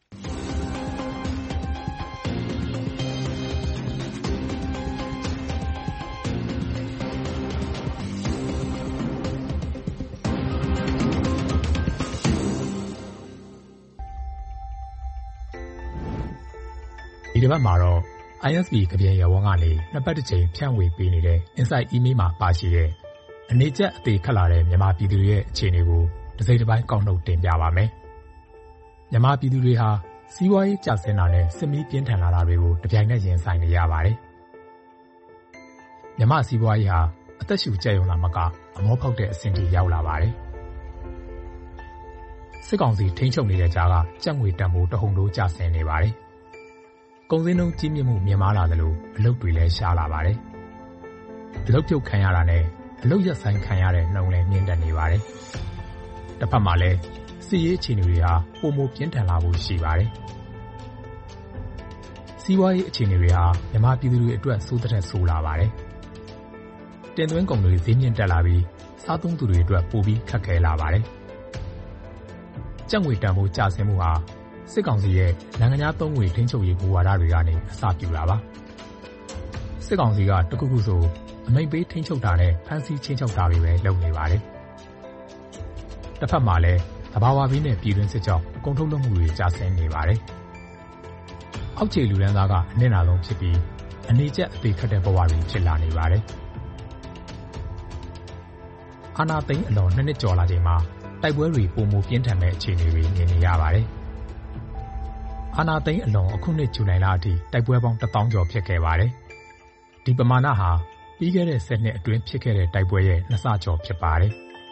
ဒီတစ်ပတ်မှာတော့ အိုင် အက်စ် ပီ ကဗျာရပ်ဝန်းကနေနှစ်ပတ်တစ်ချိန်ဖြန့်ဝေပေးနေတဲ့ Inside Email မှာပါရှိတဲ့အနေကျပ်အသေးခတ်လာတဲ့မြန်မာပြည်သူတွေရဲ့အခြေအနေကိုတစ်စိတ်တစ်ပိုင်းကောက်နှုတ်တင်ပြပါမယ်။မြန်မာပြည်သူတွေဟာစီးပွားရေးကျဆင်းတာနဲ့စစ်မီးပြင်းထန်လာတာတွေကိုတပြိုင်နက်ရင်ဆိုင်နေရပါတယ်။မြန်မာစီးပွားရေးဟာအသက်ရှူကျက်ရုံသာမကအမောဖောက်တဲ့အဆင့်ထိရောက်လာပါတယ်။စစ်ကောင်စီထိန်းချုပ်နေတဲ့ကြားကကြက်ငွေတန်ဖိုးတဟုန်ထိုးကျဆင်းနေပါတယ်။ကုန်စည်နှုန်းကြီးမြင့်မှုမြင့်မားလာသလိုအလုပ်တွေလည်းရှားလာပါတယ်။အလုပ်ပြုတ်ခံရတာနဲ့အလုပ်ရက်ဆိုင်ခံရတဲ့နှုန်းလည်းမြင့်တက်နေပါတယ်။တစ်ဖက်မှာလည်းစစ်ရေးအခြေအနေတွေဟာပုံမပြင်းထန်လာဖို့ရှိပါတယ်။စီးပွားရေးအခြေအနေတွေဟာမြန်မာပြည်သူတွေအတွက်ဆိုးတဲ့ဆိုးလာပါတယ်။တင်သွင်းကုန်တွေဈေးမြင့်တက်လာပြီးစားသုံးသူတွေအတွက်ပိုပြီးခက်ခဲလာပါတယ်။ကျပ်ငွေတန်ဖိုးကျဆင်းမှုဟာစစ်ကောင်စီရဲ့နိုင်ငံခြားသုံးငွေထိန်းချုပ်ရေးမူဝါဒတွေကနေအစပြုလာပါစစ်ကောင်စီကတခုခုဆိုအမိန့်ပေးထိန်းချုပ်တာနဲ့ဖမ်းဆီးချင်းချုပ်တာတွေပဲလုပ်နေပါတယ်တစ်ဖက်မှာလည်းသဘာဝဘေးနဲ့ပြည်တွင်းစစ်ကြောင့်ကုန်ထုတ်လုပ်မှုတွေကျဆင်းနေပါတယ်အောက်ခြေလူတန်းသားကအနစ်နာဆုံးဖြစ်ပြီးအနေကျပ်အသေးခတ်တဲ့ဘဝတွေဖြစ်လာနေပါတယ်အာဏာသိမ်းအလွန်နှစ်နှစ်ကျော်လာချိန်မှာတိုက်ပွဲတွေပုံမပြင်းထန်တဲ့အခြေအနေတွေမြင်နေရပါတယ်အာဏာသိမ်းအလွန်အခုနှစ်ဇူလိုင်လအထိတိုက်ပွဲပေါင်းတစ်သောင်းကျော်ဖြစ်ခဲ့ပါတယ်။ဒီပမာဏဟာပြီးခဲ့တဲ့ဆယ်နှစ်အတွင်းဖြစ်ခဲ့တဲ့တိုက်ပွဲရဲ့နှစ်ဆကျော်ဖြစ်ပါတယ်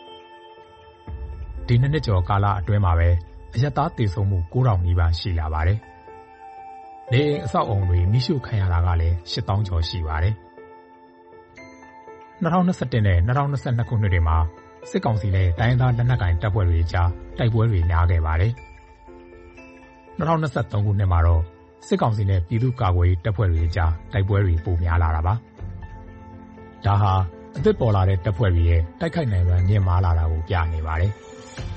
။ဒီနှစ်နှစ်ကျော်ကာလအတွင်းမှာပဲအရပ်သားသေဆုံးမှုကိုးထောင်နီးပါးရှိလာပါတယ်။နေအိမ်အဆောက်အုံတွေမိရှုခံရတာကလည်းရှစ်သောင်းကျော်ရှိပါတယ်။၂၀၂၁နဲ့၂၀၂၂ခုနှစ်တွေမှာစစ်ကောင်စီနဲ့တိုင်းရင်းသားလက်နက်ကိုင်တပ်ဖွဲ့တွေကြားတိုက်ပွဲတွေများခဲ့ပါတယ်။၂၀၂၃ခုနှစ်မှာတော့စစ်ကောင်စီနဲ့ပြည်သူ့ကာကွယ်ရေးတပ်ဖွဲ့တွေကြားတိုက်ပွဲတွေပိုများလာတာပါ။ဒါဟာအသစ်ပေါ်လာတဲ့တပ်ဖွဲ့တွေရဲ့တိုက်ခိုက်နိုင်စွမ်းမြင့်မားလာတာကိုပြနေပါတယ်။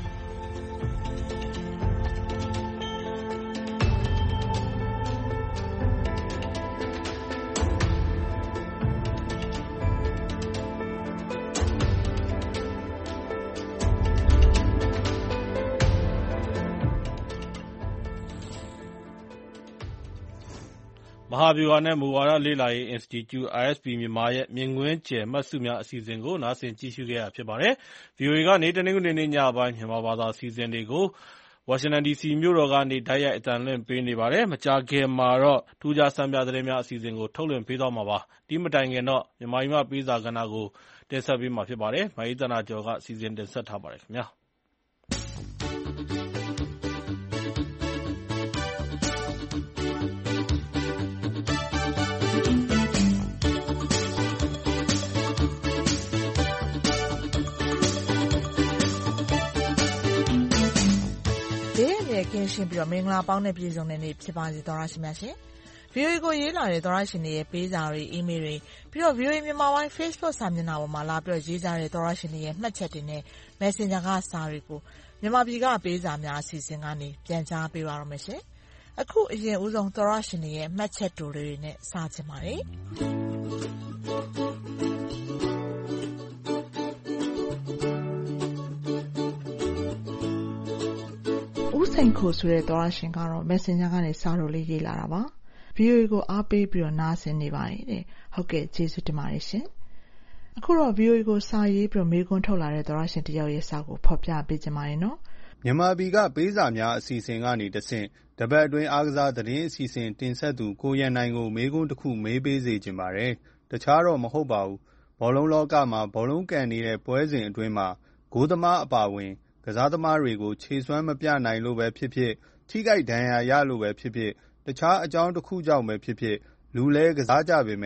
မဟာဗျူဟာနဲ့မူဝါဒလေ့လာရေး Institute အိုင် အက်စ် ပီ မြန်မာရဲ့မြင်ကွင်းကျယ်မှတ်စုများအစီအစဉ်ကိုနားဆင်ကြည့်ရှုခဲ့ရဖြစ်ပါတယ်။ ဗွီအိုအေကနေတနင်္ဂနွေနေ့ညပိုင်းမြန်မာဘာသာအစီအစဉ်တွေကိုဝါရှင်တန်ဒီစီမြို့တော်ကနေတိုက်ရိုက်အသံလွှင့်ပေးနေပါတယ်။မကြာခင်မှာတော့ထူးခြားစံပြသတင်းများအစီအစဉ်ကိုထုတ်လွှင့်ပေးသွားမှာပါ။ဒီမတိုင်ခင်တော့မြန်မာပြည်မှာပေးစာကဏ္ဍကိုတင်ဆက်ပေးမှာဖြစ်ပါတယ်။မအေးသနာကျော်ကစီစဉ်တင်ဆက်ထားပါတယ်ခင်ဗျာ။
ကင်းရှင်းပြီးတော့မင်္ဂလာပေါင်းနဲ့ပြည့်စုံတဲ့နေ့ဖြစ်ပါစေသောရရှိမြတ်ရှင်။ ဗွီအိုအေကိုရေးလာတဲ့သောရရှင်တွေရဲ့ပေးစာတွေအီးမေးလ်တွေပြီးတော့ ဗွီအိုအေမြန်မာပိုင်း Facebook စာမျက်နှာပေါ်မှာလာပြီးတော့ရေးကြတဲ့သောရရှင်တွေရဲ့မှတ်ချက်တွေနဲ့ Messenger ကစာတွေကိုမြန်မာပြည်ကပေးစာများအစီအစဉ်ကနေပြန်ကြားပေးပါရမယ်ရှင်။အခုအရင်ဦးဆုံးသောရရှင်တွေရဲ့မှတ်ချက်တိုတွေနဲ့စချင်ပါတယ်။ဦးစိန်ခိုဆိုတဲ့သောရရှင်ကတော့ Messenger ကနေစာတော်လေးရေးလာတာပါ။ ဗီအိုအေကိုအားပေးပြီးတော့နားဆင်နေပါတယ်တဲ့။ဟုတ်ကဲ့ကျေးဇူးတင်ပါတယ်ရှင်။အခုတော့ ဗီအိုအေကိုစာရေးပြီးတော့မေးခွန်းထုတ်လာတဲ့သောရရှင်တယောက်ရဲ့စာကိုဖော်ပြပေးချင်ပါတယ်နော်
။မြန်မာပြည်ကပေးစာများအစီအစဉ်ကနေတဆင့်တပတ်အတွင်းအားကစားသတင်းအစီအစဉ်တင်ဆက်သူကိုရန်နိုင်ကိုမေးခွန်းတစ်ခုမေးပေးစေချင်ပါတယ်။တခြားတော့မဟုတ်ပါဘူး။ဘောလုံးလောကမှာဘောလုံးကန်နေတဲ့ပွဲစဉ်အတွင်းမှာဂိုးသမားအပါဝင်ကစားသမားတွေကိုခြေစွမ်းမပြနိုင်လို့ပဲဖြစ်ဖြစ်ထိခိုက်ဒဏ်ရာရလို့ပဲဖြစ်ဖြစ်တခြားအကြောင်းတစ်ခုကြောင့်ပဲဖြစ်ဖြစ်လူလဲကစားကြပေမဲ့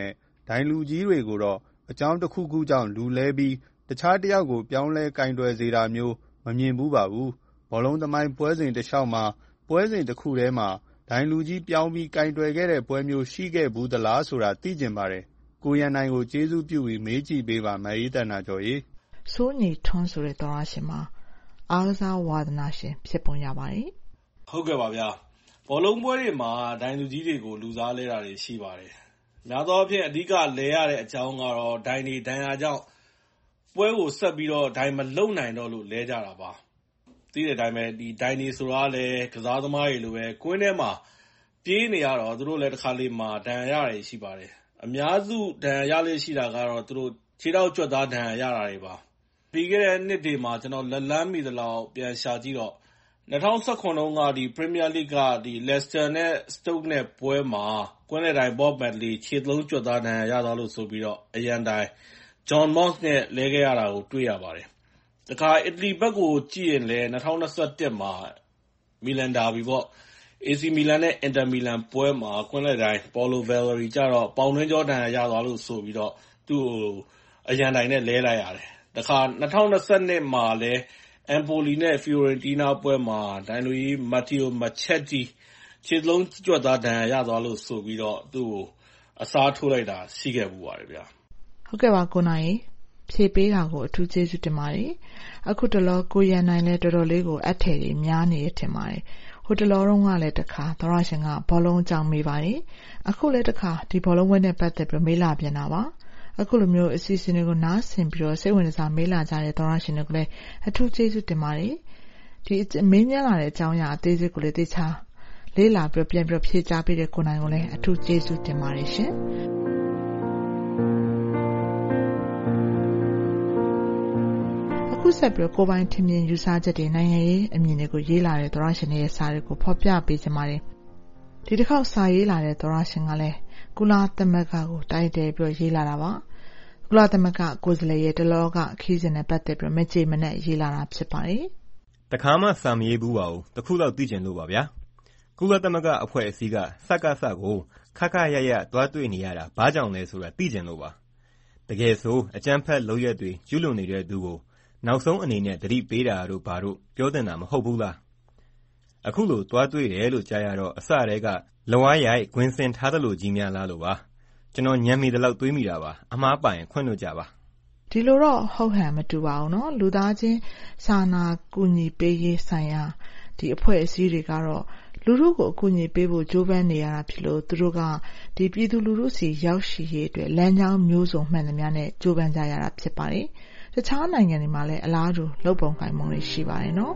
ဒိုင်လူကြီးတွေကိုတော့အကြောင်းတစ်ခုခုကြောင့်လူလဲပြီးတခြားတစ်ယောက်ကိုပြောင်းလဲကင်တွယ်စေတာမျိုးမမြင်ဘူးပါဘူး။ဘောလုံးသမိုင်းပွဲစဉ်တစ်လျှောက်မှာပွဲစဉ်တစ်ခုထဲမှာဒိုင်လူကြီးပြောင်းပြီးကင်တွယ်ခဲ့တဲ့ပွဲမျိုးရှိခဲ့ဘူးသလားဆိုတာသိကျင်ပါတယ်။ကိုရန်နိုင်ကိုကျေးဇူးပြုပြီးမေးကြည့်ပေးပါမအေးတနာကျော်ရေ
။စိုးညီထွန်းဆိုတဲ့သောရရှင်မှာအားကစားဝါသနာရှင်ဖြစ်ပုံရပါတယ်
။ဟုတ်ကဲ့ပါဗျာ။ဘောလုံးပွဲတွေမှာဒိုင်လူကြီးတွေကိုလူစားလဲတာတွေရှိပါတယ်။များသောအားဖြင့်အဓိကလဲရတဲ့အကြောင်းကတော့ဒိုင်တွေဒဏ်ရာကြောင့်ပွဲကိုဆက်ပြီးတော့ဒိုင်မလုံနိုင်တော့လို့လဲကြတာပါ။သိတဲ့အတိုင်းပဲဒီဒိုင်တွေဆိုတာလည်းကစားသမားတွေလိုပဲကွင်းထဲမှာပြေးနေရတော့သူတို့လည်းတစ်ခါလေမှာဒဏ်ရာရတွေရှိပါတယ်။အများစုဒဏ်ရာရလေးရှိတာကတော့သူတို့ခြေထောက်ကြွက်သားဒဏ်ရာရတာတွေပါ။ပြီးခဲ့တဲ့နှစ်တွေမှာကျွန်တော်လက်လန်းမိသလောက်ပြန်ရှာကြည့်တော့၂၀၁၇တုန်းကဒီ Premier League ကဒီ Leicester နဲ့ Stoke နဲ့ပွဲမှာကွင်းလယ်တိုင် Bob Medley ခြေသလုံးကြွက်သားဒဏ်ရာရသွားလို့ဆိုပြီးတော့အရန်တိုင် John Moss နဲ့လဲခဲ့ရတာကိုတွေ့ရပါတယ်။တခါအီတလီဘက်ကိုကြည့်ရင်လည်း၂၀၂၁မှာမီလန်ဒါဘီပေါ့ အေစီ မီလန်နဲ့ Inter Milan ပွဲမှာကွင်းလယ်တိုင် Paulo Valeri ကျတော့ပေါင်တွင်းကြောဒဏ်ရာရသွားလို့ဆိုပြီးတော့သူ့ကိုအရန်တိုင်နဲ့လဲလိုက်ရတယ်။တခါ၂၀၂၂မှာလည်းEmpoli နဲ့ Fiorentina ပွဲမှာဒိုင်လူကြီး Matteo Marchetti ခြေသလုံးကြွက်သားဒဏ်ရာရသွားလို့ဆိုပြီးတော့သူ့ကိုအစားထိုးလိုက်တာရှိခဲ့ဖူးပါတယ်ဗျာ
။ဟုတ်ကဲ့ပါကိုနိုင်ဖြေပေးတာကိုအထူးကျေးဇူးတင်ပါတယ်။အခုတလောကိုရန်နိုင်လည်းတော်တော်လေးကိုအထည်တွေများနေတယ်ထင်ပါတယ်။ဟိုတလောတုန်းကလည်းတခါသောရရှင်ကဘောလုံးအကြောင်းမေးပါတယ်။အခုလည်းတခါဒီဘောလုံးပွဲနဲ့ပတ်သက်ပြီးမေးလာပြန်တာပါ။အခုလိုမျိုးအစီအစဉ်တွေကိုနားဆင်ပြီးတော့စိတ်ဝင်စားမေးလာကြတဲ့သောရရှင်တွေကိုလည်းအထူးကျေးဇူးတင်ပါတယ်။ဒီမေးမြန်းလာတဲ့အကြောင်းအရာအသေးစိတ်ကိုလည်းသိချာလေးလာပြီးပြန်ပြီးဖြေကြားပေးတဲ့ကိုနိုင်ကိုလည်းအထူးကျေးဇူးတင်ပါတယ်ရှင်။အခုဆက်ပြီးကိုပိုင်ထင်မြင်ယူဆချက်တွေနိုင်ငံရေးအမြင်တွေကိုရေးလာတဲ့သောရရှင်ရဲ့စာတွေကိုဖော်ပြပေးကြပါတယ်။ဒီတစ်ခေါက်စာရေးလာတဲ့သောရရှင်ကလည်းကုလသမဂ္ဂကိုတိုက်တယ်ပြီးရေးလာတာပါ။ကုလသမဂ္ဂကိုယ်စားလှယ်ရဲ့တလောကခီးစဉ်နဲ့ပတ်သက်ပြီးမကြေမနက်ရေးလာတာဖြစ်ပါတယ်
။တခါမှစာမရေးဘူးပါဘူး။တခုတော့သိချင်လို့ပါဗျာ။ကုလသမဂ္ဂအဖွဲ့အစည်းကစက္ကစကိုခက်ခက်ရရသွားတွေ့နေရတာဘာကြောင့်လဲဆိုတာသိချင်လို့ပါ။တကယ်ဆိုအကြမ်းဖက်လုပ်ရက်တွေကျူးလွန်နေတဲ့သူကိုနောက်ဆုံးအနေနဲ့သတိပေးတာတို့ဘာတို့ပြောတင်တာမဟုတ်ဘူးလား။အခုလိုသွားတွေ့တယ်လို့ကြားရတော့အစတည်းကလဝါးရိုက်ဂွင်စင်ထားသလိုကြီးများလားလို့ပါကျွန်တော်ညံမိတဲ့လောက်တွေးမိတာပါအမားပိုင်ခွင့်လို့ကြပါ
ဒီလိုတော့ဟုတ်ဟန်မတူပါဘူးเนาะလူသားချင်းစာနာကူညီပေးရေးဆိုင်ရာဒီအဖွဲ့အစည်းတွေကတော့လူထုကိုအကူအညီပေးဖို့ကြိုးပမ်းနေရတာဖြစ်လို့သူတို့ကဒီပြည်သူလူထုစီရောက်ရှိရေးအတွက်လမ်းကြောင်းမျိုးစုံမှန်သမျှနဲ့ကြိုးပမ်းကြရတာဖြစ်ပါတယ်တခြားနိုင်ငံတွေမှာလည်းအလားတူလုပ်ပုံကိုင်ပုံတွေရှိပါတယ်เนาะ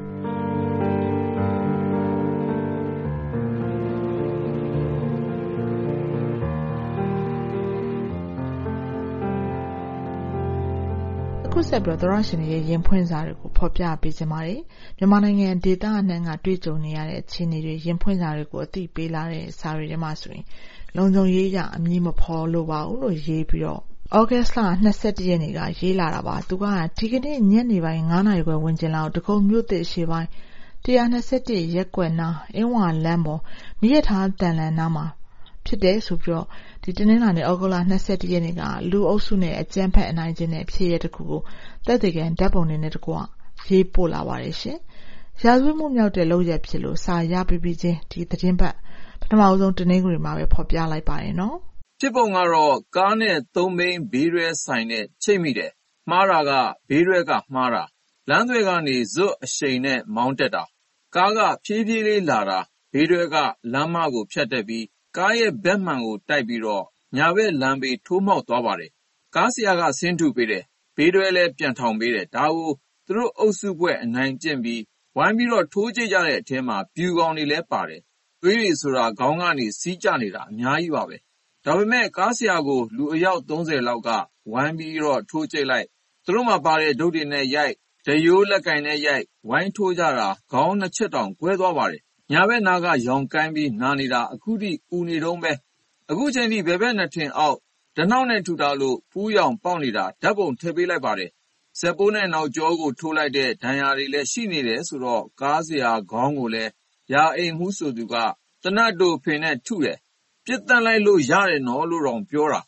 ခုဆက်ပြီးတော့သရရှင်ရဲ့ရင်ဖွင့်စာတွေကိုဖော်ပြပေးကြပါတယ်မြန်မာနိုင်ငံဒေသအနှံ့ကတွေ့ကြုံနေရတဲ့အခြေအနေတွေရင်ဖွင့်စာတွေကိုအသိပေးလာတဲ့စာတွေထဲမှာဆိုရင်လုံခြုံရေးရအမည်မဖော်လို့ပါဘူးလို့ရေးပြီးတော့ဩဂတ်စ်လ၂၁ရက်နေ့ကရေးလာတာပါသူကဒီကနေ့ညနေပိုင်း၅နာရီခွဲဝန်းကျင်လောက်တကုံမြို့သစ်ရှေ့ပိုင်း၁၂၁ရက်ကွက်နာအင်းဝါလမ်းပေါ်မိရထားတန်လန်နာမှာဖြစ်တယ်ဆိုပြီးတော့ဒီတနင်္လာနေ့ဩဂုတ်လ၂၁ရက်နေ့ကလူအုပ်စုနဲ့အကြမ်းဖက်အနိုင်ကျင့်တဲ့ဖြစ်ရပ်တစ်ခုကိုတပ်တွေကန်ဓာတ်ပုံတွေနဲ့တကွရေးပို့လာပါတယ်ရှင်။ရာဇဝတ်မှုမြောက်တဲ့လုပ်ရက်ဖြစ်လို့စာရပြပြီးချင်းဒီသတင်းပတ်ပထမဆုံးတနင်္ဂနွေမှာပဲဖော်ပြလိုက်ပါတယ်နော်
။ဖြစ်ပုံကတော့ကားနဲ့သုံးဘိန်းဘေးရွဲဆိုင်နဲ့ချိတ်မိတယ်။မှားတာကဘေးရွဲကမှားတာလမ်းတွေကနေဇွတ်အရှိန်နဲ့မောင်းတက်တာကားကဖြည်းဖြည်းလေးလာတာဘေးရွဲကလမ်းမကိုဖြတ်တက်ပြီးကားရဲ့ဘက်မှန်ကိုတိုက်ပြီးတော့ညာဘက်လမ်းဘေးထိုးမောက်သွားပါတယ်။ကားဆရာကဆင်းထုပေးတယ်။ဘေးတွဲလည်းပြန်ထောင်ပေးတယ်။ဒါကိုသူတို့အုပ်စုပွဲအနိုင်ကျင့်ပြီးဝိုင်းပြီးတော့ထိုးကြည့်ကြတဲ့အထဲမှာပြူကောင်တွေလည်းပါတယ်။သွေးတွေဆိုတာခေါင်းကနေစီးကျနေတာအများကြီးပါပဲ။ဒါပေမဲ့ကားဆရာကိုလူအယောက်သုံးဆယ်လောက်ကဝိုင်းပြီးတော့ထိုးကြည့်လိုက်။သူတို့မှပါတဲ့ဒုတ်တွေနဲ့ရိုက်ဒရိုးလက်ကင်နဲ့ရိုက်ဝိုင်းထိုးကြတာခေါင်းနှစ်ချက်တောင်ကွဲသွားပါတယ်။ညာဘက်နာကရောင်ကိုင်းပြီးနာနေတာအခုထိပူနေတုန်းပဲအခုချိန်ထိဘယ်ဘက်နဲ့ထင်အောက်ဓနှောက်နဲ့ထူတာလို့ပူးရောင်ပေါက်နေတာဓာတ်ပုံထည့်ပေးလိုက်ပါတယ်ဇက်ပိုးနဲ့နောက်ကျောကိုထိုးလိုက်တဲ့ဒဏ်ရာတွေလည်းရှိနေတယ်ဆိုတော့ကားစရာခေါင်းကိုလည်းရာအိမ်မှုဆိုသူကတနတ်တို့ဖင်နဲ့ထုတယ်ပြစ်တက်လိုက်လို့ရတယ်နော်လို့တော့ပြောတာ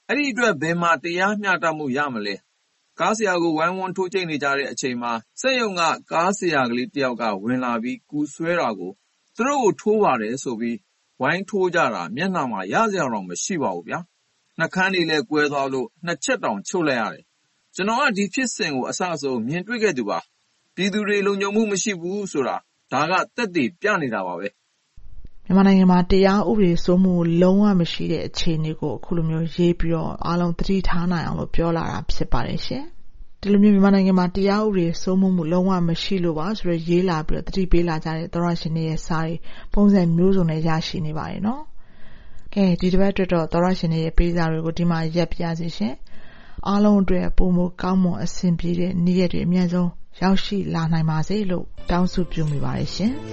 ။အဲ့ဒီအတွက်ဘယ်မှာတရားမျှတမှုရမလဲ။ကားဆရာကိုဝိုင်းဝန်းထိုးကြိတ်နေကြတဲ့အချိန်မှာစက်ရုံကကားဆရာကလေးတယောက်ကဝင်လာပြီးကူဆွဲတာကိုသူတို့ကိုထိုးပါတယ်ဆိုပြီးဝိုင်းထိုးကြတာမျက်နှာမှာရစရာတော့မရှိပါဘူးဗျာ။နှာခမ်းတွေလည်းကွဲသွားလို့နှစ်ချက်တောင်ချုပ်လိုက်ရတယ်။ကျွန်တော်ကဒီဖြစ်စဉ်ကိုအစအဆုံးမြင်တွေ့ခဲ့သူပါ။ပြည်သူတွေလုံခြုံမှုမရှိဘူးဆိုတာဒါကသက်သေပြနေတာပါပဲ
။မြန်မာနိုင်ငံမှာတရားဥပဒေစိုးမိုးလုံးဝမရှိတဲ့အခြေအနေကိုအခုလိုမျိုးရေးပြီးတော့အားလုံးသတိထားနိုင်အောင်လို့ပြောလာတာဖြစ်ပါတယ်ရှင်။ဒီလိုမျိုးမြန်မာနိုင်ငံမှာတရားဥပဒေစိုးမိုးမှုလုံးဝမရှိလို့ပါဆိုတော့ရေးလာပြီးတော့သတိပေးလာကြတဲ့သောရရှင်တွေရဲ့စာတွေပုံစံမျိုးစုံနဲ့ရရှိနေပါတယ်နော်။ကဲဒီတစ်ပတ်အတွက်တော့သောရရှင်တွေရဲ့ပေးစာတွေကိုဒီမှာရက်ပြစီရှင်။အားလုံးအတွက်ပုံမကောင်းမွန်အဆင်ပြေတဲ့နေ့ရက်တွေအများဆုံးရောက်ရှိလာနိုင်ပါစေလို့တောင်းဆိုပြုမိပါတယ်ရှင်။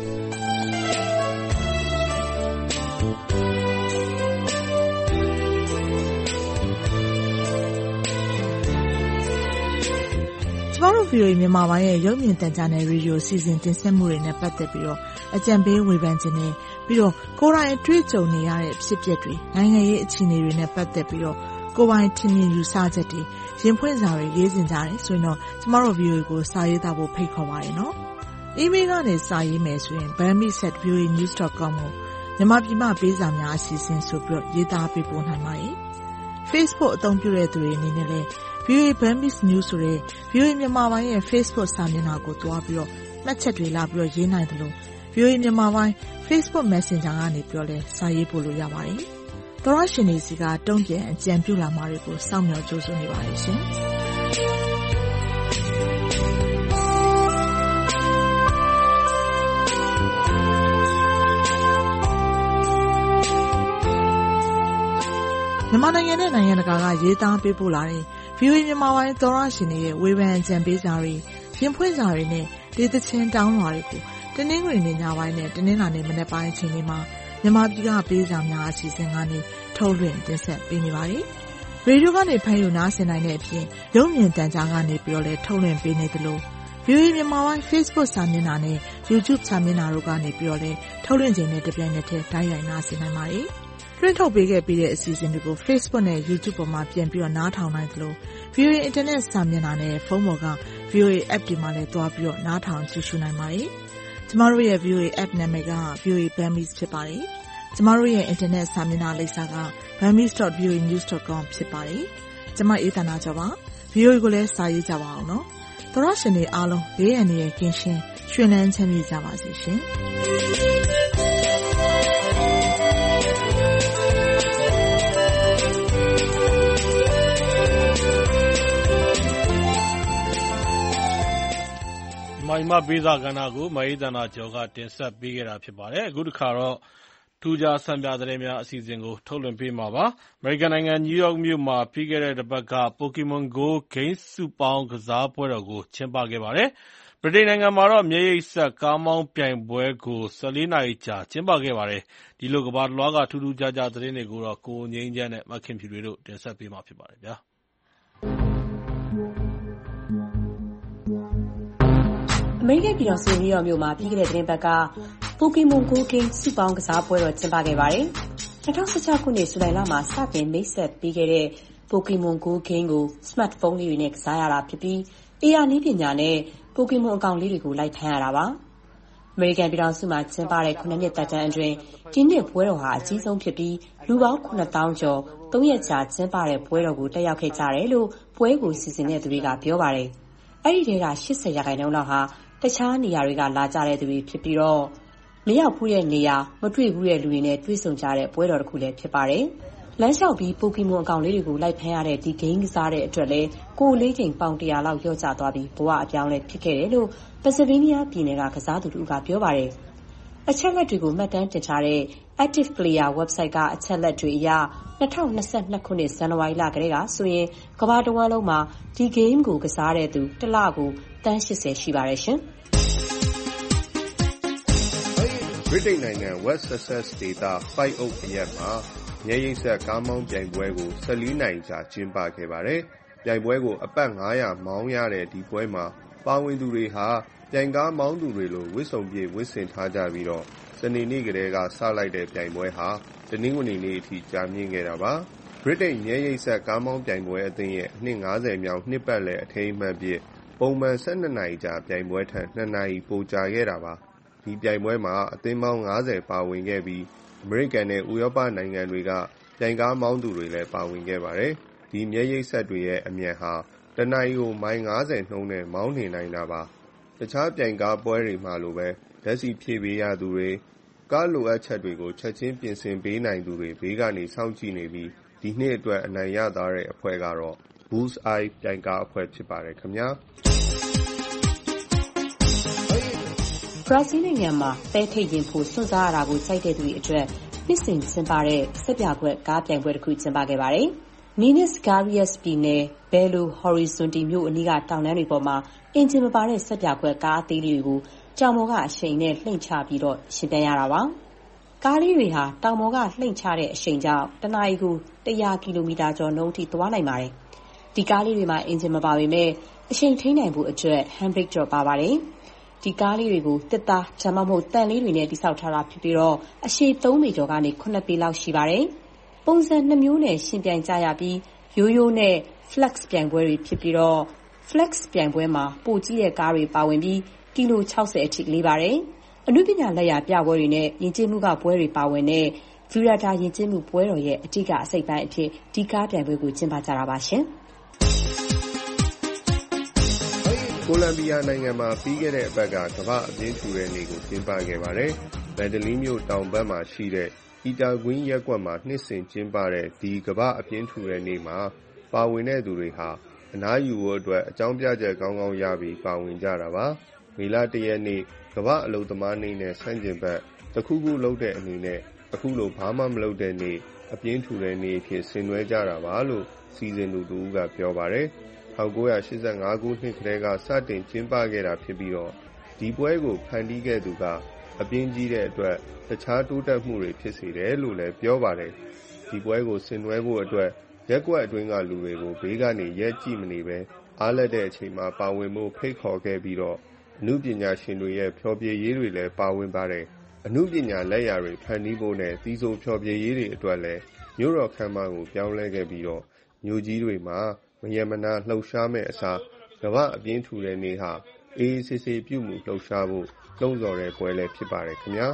ကျမတို့ ဗီအိုအေ မြန်မာပိုင်းရဲ့ရုပ်မြင်သံကြားနယ်ရေဒီယိုစီစဉ်တင်ဆက်မှုတွေနဲ့ပတ်သက်ပြီးတော့အကြံပေးဝေဖန်ခြင်းနဲ့ပြီးတော့ကိုယ်တိုင်တွေ့ကြုံနေရတဲ့ဖြစ်ပျက်တွေနိုင်ငံရေးအခြေအနေတွေနဲ့ပတ်သက်ပြီးတော့ကိုယ်ပိုင်ထင်မြင်ယူဆချက်တွေရင်ဖွင့်စာတွေရေးစင်ကြတယ်ဆိုရင်တော့ကျမတို့ ဗီအိုအေ ကိုစာရေးသားဖို့ဖိတ်ခေါ်ပါတယ်နော်။ email ကနေစာရေးမယ်ဆိုရင် burmese at v o a news dot com ကိုမြန်မာပြည်မှပေးစာများအစီအစဉ်ဆိုပြီးတော့ရေးသားပေးပို့နိုင်ပါတယ်။ Facebook အသုံးပြုတဲ့သူတွေအနေနဲ့လည်း ဗီအိုအေ Burmese News ဆိုတဲ့ ဗီအိုအေ မြန်မာပိုင်းရဲ့ Facebook စာမျက်နှာကိုတွားပြီးတော့မှတ်ချက်တွေလာပြီးတော့ရေးနိုင်တယ်လို့ ဗီအိုအေ မြန်မာပိုင်း Facebook Messenger ကနေပြောလဲစာရေးပို့လို့ရပါတယ်။သောရရှင်တွေစီကတုံ့ပြန်အကြံပြုလာမှာတွေကိုစောင့်မျှော်ကြိုးစားနေပါတယ်ရှင်။မြန်မာနိုင်ငံနဲ့နိုင်ငံတကာကရေးသားပေးပို့လာတဲ့ ဗီအိုအေ မြန်မာပိုင်းသောရရှင်တွေရဲ့ဝေဖန်အကြံပေးစာတွေရင်ဖွင့်စာတွေနဲ့ဒေသချင်းတောင်းလွှာတွေကိုတနင်္ဂနွေနေ့ညပိုင်းနဲ့တနင်္လာနေ့မနက်ပိုင်းအချိန်တွေမှာမြန်မာပြည်ကပေးစာများအစီအစဉ်ကနေထုတ်လွှင့်တင်ဆက်ပေးနေပါတယ်။ရေဒီယိုကနေဖမ်းယူနားဆင်နိုင်တဲ့အပြင်ရုပ်မြင်သံကြားကနေပြီးတော့လည်းထုတ်လွှင့်ပေးနေသလို ဗီအိုအေ မြန်မာပိုင်း Facebook စာမျက်နှာနဲ့ YouTube စာမျက်နှာတို့ကနေပြီးတော့လည်းထုတ်လွှင့်ခြင်းနဲ့တပြိုင်နက်တည်းတိုက်ရိုက်နားဆင်နိုင်ပါတယ်။လွှင့်ထုတ်ပေးခဲ့ပြီးတဲ့အစီအစဉ်တွေကို Facebook နဲ့ YouTube ပေါ်မှာပြန်ပြီးတော့နားထောင်နိုင်သလို ဗီအိုအေ Internet စာမျက်နှာနဲ့ဖုန်းပေါ်က ဗီအိုအေ App တွေမှာလည်းတွားပြီးတော့နားထောင်ကြည့်ရှုနိုင်ပါတယ်။ကျမတို့ရဲ့ ဗီအိုအေ App နာမည်က ဗီအိုအေ Burmese ဖြစ်ပါတယ်။ကျမတို့ရဲ့ Internet စာမျက်နှာလိပ်စာက burmese dot v o a news dot com ဖြစ်ပါတယ်။ကျမအေးသန္တာကျော်ပါ။ ဗီအိုအေ ကိုလည်းစာရေးကြပါအောင်နော်။သောရရှင်တွေအားလုံးဘေးအန္တရာယ်ကင်းရှင်းရွှင်လန်းချမ်းမြေ့ကြပါစေရှင်။
မိုင်းမပေးစာကဏ္ဍကိုမအေးသန္တာကျော်ကတင်ဆက်ပေးခဲ့တာဖြစ်ပါတယ်။အခုတစ်ခါတော့ထူးခြားဆန်းပြသတင်းများအစီအစဉ်ကိုထုတ်လွှင့်ပေးမှာပါ။အမေရိကန်နိုင်ငံနယူးယောက်မြို့မှာပြီးခဲ့တဲ့တစ်ပတ်က Pokemon Go ဂိမ်းစုပေါင်းကစားပွဲတော်ကိုကျင်းပခဲ့ပါတယ်။ဗြိတိန်နိုင်ငံမှာတော့မျက်ရည်စက်ကားမောင်းပြိုင်ပွဲကို၁၄နာရီကြာကျင်းပခဲ့ပါတယ်။ဒီလိုကမ္ဘာတလွှားကထူးထူးခြားခြားသတင်းတွေကိုတော့ကိုငြိမ်းချမ်းနဲ့မခင်ဖြူတွေတို့တင်ဆက်ပေးမှာဖြစ်ပါတယ်ဗျာ။
အမေရိကန်ပြည်ထောင်စုနယူးယောက်မြို့မှာပြီးခဲ့တဲ့သတင်းပတ်က Pokemon Go ဂိမ်းစုပေါင်းကစားပွဲတော်ကျင်းပခဲ့ပါတယ်။၂၀၁၆ခုနှစ်ဇူလိုင်လမှာစတင်မိတ်ဆက်ပေးခဲ့တဲ့ Pokemon Go ဂိမ်းကိုစမတ်ဖုန်းလေးတွေနဲ့ကစားရတာဖြစ်ပြီး အေးအာ နည်းပညာနဲ့ Pokemon အကောင်လေးတွေကိုလိုက်ဖမ်းရတာပါ။အမေရိကန်ပြည်ထောင်စုမှာကျင်းပတဲ့ခုနှစ်နှစ်သက်တမ်းအတွင်းဒီနှစ်ပွဲတော်ဟာအကြီးဆုံးဖြစ်ပြီးလူပေါင်းခုနှစ်သောင်းကျော်သုံးရက်ကြာကျင်းပတဲ့ပွဲတော်ကိုတက်ရောက်ခဲ့ကြတယ်လို့ပွဲကိုစီစဉ်တဲ့သူတွေကပြောပါတယ်။အဲ့ဒီထဲက၈၀ရာခိုင်နှုန်းလောက်ဟာတခြားနေရာတွေကလာကြတဲ့သူတွေဖြစ်ပြီးတော့မရောက်ဘူးတဲ့နေရာမတွေ့ဘူးတဲ့လူတွေနဲ့တွေ့ဆုံကြတဲ့ပွဲတော်တစ်ခုလည်းဖြစ်ပါတယ်။လမ်းလျှောက်ပြီး Pokemon အကောင်လေးတွေကိုလိုက်ဖမ်းရတဲ့ဒီဂိမ်းကစားတဲ့အတွက်လည်းကိုယ်လေးချိန်ပေါင်တရာလောက်လျော့ကျသွားပြီးဘဝအပြောင်းလဲဖြစ်ခဲ့တယ်လို့ Pennsylvania ပြည်နယ်ကကစားသူတို့ကပြောပါတယ်။အချက်လက်တွေကိုမှတ်တမ်းတင်ထားတဲ့ Active Player website ကအချက်လက်တွေအရ၂၀၂၂ခုနှစ်ဇန်နဝါရီလကတည်းကဆိုရင်ကမ္ဘာတစ်ဝန်းလုံးမှာဒီဂိမ်းကိုကစားတဲ့သူတစ်လကိုသန်း၈၀ရှိပါတယ်ရှင်။
ဗြိတိန်နိုင်ငံ West Sussex ဒေသ Five Oak အရပ်မှာမျက်ရည်စက်ကားမောင်းပြိုင်ပွဲကို၁၄နာရီကြာကျင်းပခဲ့ပါတယ်။ပြိုင်ပွဲကိုအပတ်၅ရာမောင်းရတဲ့ဒီပွဲမှာပါဝင်သူတွေဟာပြိုင်ကားမောင်းသူတွေလိုဝတ်စုံပြည့်ဝတ်ဆင်ထားကြပြီးတော့စနေနေ့ကတည်းကစလိုက်တဲ့ပြိုင်ပွဲဟာတနင်္ဂနွေနေ့အထိကြာမြင့်ခဲ့တာပါ။ဗြိတိန်မျက်ရည်စက်ကားမောင်းပြိုင်ပွဲအသင်းရဲ့အနှစ်ငါးဆယ်မြောက်နှစ်ပတ်လည်အထိမ်းအမှတ်အဖြစ်ပုံမှန်၁၂နာရီကြာပြိုင်ပွဲထက်၂နာရီပိုကြာခဲ့တာပါ။ဒီပြိုင်ပွဲမှာအသင်းပေါင်းငါးဆယ်ပါဝင်ခဲ့ပြီးအမေရိကန်နဲ့ဥရောပနိုင်ငံတွေကပြိုင်ကားမောင်းသူတွေလည်းပါဝင်ခဲ့ပါတယ်။ဒီမျက်ရည်စက်တွေရဲ့အမြန်ဟာတနာရီကိုမိုင်ငါးဆယ်နှုန်းနဲ့မောင်းနှင်နိုင်တာပါ။တခြားပြိုင်ကားပွဲတွေမှာလိုပဲဓာတ်ဆီဖြည့်ပေးရသူတွေ၊ကားလိုအပ်ချက်တွေကိုချက်ချင်းပြင်ဆင်ပေးနိုင်သူတွေဘေးကနေစောင့်ကြည့်နေပြီးဒီနှစ်အတွက်အနိုင်ရသွားတဲ့အဖွဲ့ကတော့ Bull's Eye ပြိုင်ကားအဖွဲ့ဖြစ်ပါတယ်ခင်ဗျာ။
ဘရာဇီးနိုင်ငံမှာသဲထိတ်ရင်ဖို့စွန့်စားရတာကိုကြိုက်တဲ့သူတွေအတွက်နှစ်စဉ်ကျင်းပတဲ့ဆက်ပြကွက်ကားပြိုင်ပွဲတစ်ခုကျင်းပခဲ့ပါတယ်။ Minas Gerais ပြည်နယ် Belo Horizonte မြို့အနီးကတောင်တန်းတွေပေါ်မှာအင်ဂျင်မပါတဲ့ဆက်ပြကွက်ကားအသေးလေးတွေကိုတောင်ပေါ်ကအရှိန်နဲ့လှိမ့်ချပြီးတော့ရှင်ပြန်ရတာပါ။ကားလေးတွေဟာတောင်ပေါ်ကလှိမ့်ချတဲ့အရှိန်ကြောင့်တနာရီကို၁၀၀ကီလိုမီတာကျော်နှုန်းထိသွားနိုင်ပါတယ်။ဒီကားလေးတွေမှာအင်ဂျင်မပါပေမဲ့အရှိန်ထိန်းနိုင်ဖို့အတွက် handbrake တော့ပါပါတယ်။ဒီကားလေးတွေကိုတစ်သားဒါမှမဟုတ်တန်လေးတွေနဲ့တိစောက်ထားတာဖြစ်ပြီးတော့အရှည်သုံးပေကျော်ကနေခုနှစ်ပေလောက်ရှိပါတယ်။ပုံစံနှစ်မျိုးနဲ့ရှင်ပြိုင်ကြရပြီးရိုးရိုးနဲ့ flex ပြိုင်ပွဲတွေဖြစ်ပြီးတော့ flex ပြိုင်ပွဲမှာပိုကြီးတဲ့ကားတွေပါဝင်ပြီးကီလို၆၀အထိလေးပါတယ်။အနုပညာလက်ရာပြပွဲတွေနဲ့ယဉ်ကျေးမှုကပွဲတွေပါဝင်တဲ့ Virata ယဉ်ကျေးမှုပွဲတော်ရဲ့အဓိကအစိတ်ပိုင်းအဖြစ်ဒီကားပြိုင်ပွဲကိုကျင်းပကြတာပါရှင်။
ကိုလံဘီယာနိုင်ငံမှာပြီးခဲ့တဲ့အပတ်ကကမ္ဘာ့အပြင်းထူတဲ့နေ့ကိုကျင်းပခဲ့ပါတယ်။မန်ဒလီမြို့တောင်ဘက်မှာရှိတဲ့အီတာဂွင်းရပ်ကွက်မှာနှစ်စဉ်ကျင်းပတဲ့ဒီကမ္ဘာ့အပြင်းထူတဲ့နေ့မှာပါဝင်တဲ့သူတွေဟာအနားယူဖို့အတွက်အကြောင်းပြချက်ကောင်းကောင်းရပြီးပါဝင်ကြတာပါ။မေလ၁ရက်နေ့ကမ္ဘာ့အလုပ်သမားနေ့နဲ့ဆန့်ကျင်ဘက်တစ်ခုခုလုပ်တဲ့အနေနဲ့အခုလိုဘာမှမလုပ်တဲ့နေ့အပြင်းထူတဲ့နေ့အဖြစ်ဆင်နွှဲကြတာပါလို့စီစဉ်သူတူကပြောပါတယ်။၁၉၈၅ခုနှစ်ကတည်းကစတင်ကျင်းပခဲ့တာဖြစ်ပြီးတော့ဒီပွဲကိုဖန်တီးခဲ့သူကအပြင်းကြီးတဲ့အတွက်တခြားတိုးတက်မှုတွေဖြစ်စေတယ်လို့လည်းပြောပါတယ်။ဒီပွဲကိုဆင်နွှဲဖို့အတွက်ရက်ကွက်အတွင်းကလူတွေကိုဘေးကနေရက်ကြည့်မနေပဲအားလက်တဲ့အချိန်မှာပါဝင်ဖို့ဖိတ်ခေါ်ခဲ့ပြီးတော့အမှုပညာရှင်တွေရဲ့ဖျော်ဖြေရေးတွေလည်းပါဝင်ပါတယ်။အမှုပညာလက်ရာတွေဖန်တီးဖို့နဲ့သီဆိုဖျော်ဖြေရေးတွေအတွက်လည်းမြို့တော်ခမ်းမကိုပြောင်းလဲခဲ့ပြီးတော့မြို့ကြီးတွေမှာမယမနာလှုပ်ရှားမဲ့အစားကမ္ဘာအပြင်းထူတဲ့နေ့ဟာအေးအေးဆေးဆေးပြုမှုလှုပ်ရှားဖို့လှုံ့ဆော်တဲ့ပွဲလည်းဖြစ်ပါတယ်ခင်ဗျာ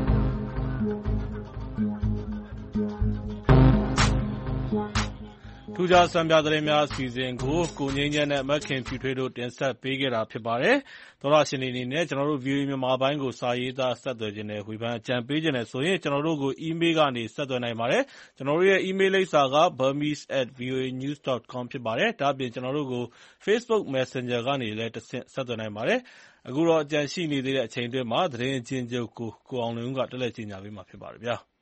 ထူးခြားစံပြသတင်းများအစီအစဉ်ကိုကိုငြိမ်းချမ်းနဲ့မခင်ဖြူထွေးတို့တင်ဆက်ပေးခဲ့တာဖြစ်ပါတယ်။သောရရှင်တွေအနေနဲ့ကျွန်တော်တို့ ဗီအိုအေ မြန်မာပိုင်းကိုစာရေးသားဆက်သွယ်ခြင်းနဲ့ဝေဖန်အကြံပေးခြင်းနဲ့ဆိုရင်ကျွန်တော်တို့ကို email ကနေဆက်သွယ်နိုင်ပါတယ်။ကျွန်တော်တို့ရဲ့ email လိပ်စာက burmese at voanews dot com ဖြစ်ပါတယ်။ဒါ့အပြင်ကျွန်တော်တို့ကို Facebook Messenger ကနေလည်းတဆင့်ဆက်သွယ်နိုင်ပါတယ်။အခုတော့အကြံရှိနေသေးတဲ့အချိန်တွင်းမှာသတင်းအချင်းချုပ်ကိုကိုအောင်လွင်ဦးကတက်လက်ကြီးညာပေးမှာဖြစ်ပါတယ်ဗျာ။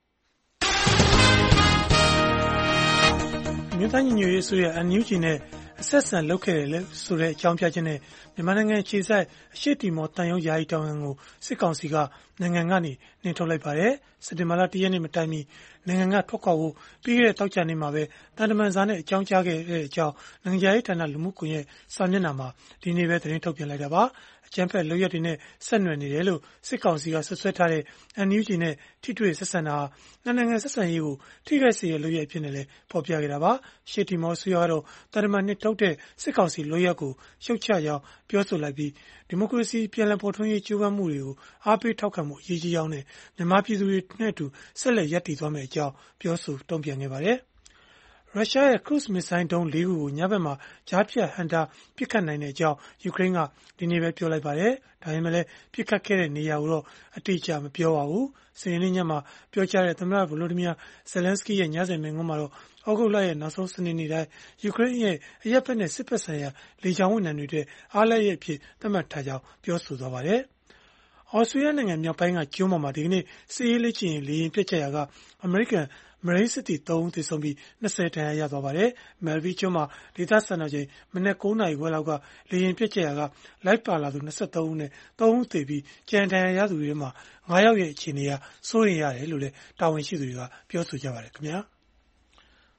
မြို့သားညီညွတ်ရေးဆိုရအန်ယူဂျီနဲ့အဆက်ဆံလုပ်ခဲ့တယ်လဲဆိုတဲ့အကြောင်းပြချက်နဲ့မြန်မာနိုင်ငံခြေဆိုင်အရှိတီမော်တန်ရုံယာယီတောင်ကိုစစ်ကောင်စီကနိုင်ငံကနေနှင်ထုတ်လိုက်ပါတယ်စက်တင်ဘာလ၁ရက်နေ့မတိုင်မီနိုင်ငံကထွက်ခွာဖို့ပြီးခဲ့တဲ့တောက်ကြနေ့မှာပဲတန်တမန်စာနဲ့အကြောင်းကြားခဲ့တဲ့အကြောင်းနိုင်ငံရေးဌာနလူမှုကွန်ရက်စာမျက်နှာမှာဒီနေ့ပဲသတင်းထုတ်ပြန်လိုက်တာပါအကြမ်းဖက်လုပ်ရက်တွေနဲ့ဆက်နွယ်နေတယ်လို့စစ်ကောင်စီကဆွဆွဲထားတဲ့အန်ယူဂျီနဲ့ထိတွေ့ဆက်ဆံတာနှစ်နိုင်ငံဆက်ဆံရေးကိုထိခိုက်စေတဲ့လုပ်ရက်ဖြစ်နေလဲဖော်ပြခဲ့တာပါရှေ့တီမော်ဆွေးရတော့တန်တမန်နှစ်ထုတ်တဲ့စစ်ကောင်စီလုပ်ရက်ကိုရှုတ်ချကြောင်းပြောဆိုလိုက်ပြီးဒီမိုကရေစီပြန်လည်ပေါ်ထွန်းရေးကြိုးပမ်းမှုတွေကိုအားပေးထောက်ခံမှုအရေးကြီးကြောင်းနဲ့မြန်မာပြည်သူတွေနဲ့အတူဆက်လက်ရပ်တည်သွားမယ့်အကြောင်းပြောဆိုတုံ့ပြန်ခဲ့ပါတယ်ရုရှားရဲ့ cruise missile ဒုံးလေးခုကိုညဘက်မှာကြားဖြတ်ဟန်တာပစ်ခတ်နိုင်တဲ့အကြောင်းယူကရိန်းကဒီနေ့ပဲပြောလိုက်ပါတယ်။ဒါပေမဲ့လည်းပစ်ခတ်ခဲ့တဲ့နေရာကိုတော့အတိအကျမပြောပါဘူး။စနေနေ့ညမှာပြောကြားတဲ့သမ္မတဗလိုဒီမီယာဇယ်လန်စကီရဲ့ညစဉ်မိန့်ခွန်းမှာတော့ဩဂုတ်လရဲ့နောက်ဆုံးစနေနေ့တိုင်းယူကရိန်းရဲ့အရက်ဖက်နဲ့စစ်ဖက်ဆိုင်ရာလေကြောင်းဝန်ထမ်းတွေတဲ့အားလက်ရဲ့အဖြစ်သတ်မှတ်ထားကြောင်းပြောဆိုသွားပါတယ်။ဩစတြေးလျနိုင်ငံမြောက်ပိုင်းကကျွန်းပေါ်မှာဒီကနေ့စစ်ရေးလေ့ကျင့်လေယာဉ်ပျက်ကျရာကအမေရိကန်မရိန်းစစ်သည်သုံးဦးသေဆုံးပြီး၂၀ဒဏ်ရာရသွားပါတယ်။မယ်လ်ဘီကျွန်းမှာဒေသစံတော်ချိန်မနက်၉နာရီခွဲလောက်ကလေယာဉ်ပျက်ကျရာကလိုက်ပါလာသူ၂၃ဦးနဲ့၃ဦးသေပြီးကျန်ဒဏ်ရာရသူတွေထဲမှာ၅ယောက်ရဲ့အခြေအနေကစိုးရိမ်ရတယ်လို့လည်းတာဝန်ရှိသူတွေကပြောဆိုကြပါတယ်ခင်ဗျာ။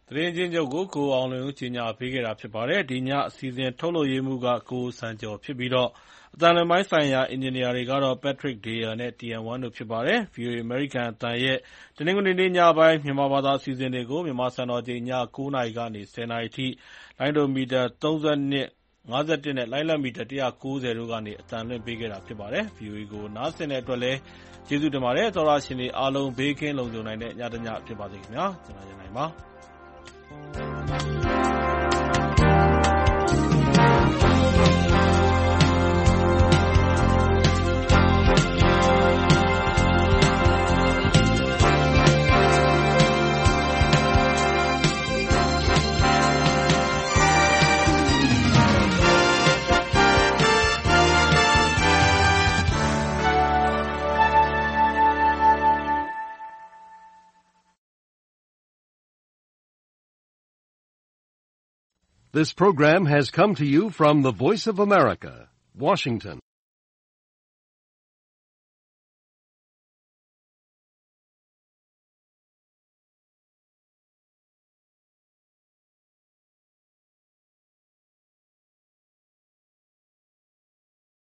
သတင်းချင်းချုပ်ကိုကိုအောင်လွင်ဦးကြီးညာပေးခဲ့တာဖြစ်ပါတယ်။ဒီညအစီအစဉ်ထုတ်လုပ်ရေးမှုကကိုစံကျော်ဖြစ်ပြီးတော့အတန်လွင်ပိုင်းဆိုင်ရာအင်ဂျင်နီယာတွေကတော့ Patrick Deer နဲ့ တီ အမ် ဝမ် တို့ဖြစ်ပါတယ်။ ဗွီအိုအေ အမေရိကန်အသံရဲ့တနင်္ဂနွေနေ့ညပိုင်းမြန်မာဘာသာအစီအစဉ်တွေကိုမြန်မာစံတော်ချိန်ညကိုးနာရီကနေဆယ်နာရီထိလိုင်းဒိုမီတာသုံး၂၊ ငါး၁၁ နဲ့လိုင်းလတ်မီတာတစ်ရာကိုးဆယ်တို့ကနေအသံလွှင့်ပေးခဲ့တာဖြစ်ပါတယ်။ ဗွီအိုအေကိုနားဆင်တဲ့အတွက်လည်းကျေးဇူးတင်ပါတယ်။သောတရှင်တွေအားလုံးဘေးကင်းလုံခြုံနိုင်တဲ့ညတစ်ညဖြစ်ပါစေခင်ဗျာ။ကျွန်တော်ရန်နိုင်ပါ
This program has come to you from the Voice of America, Washington.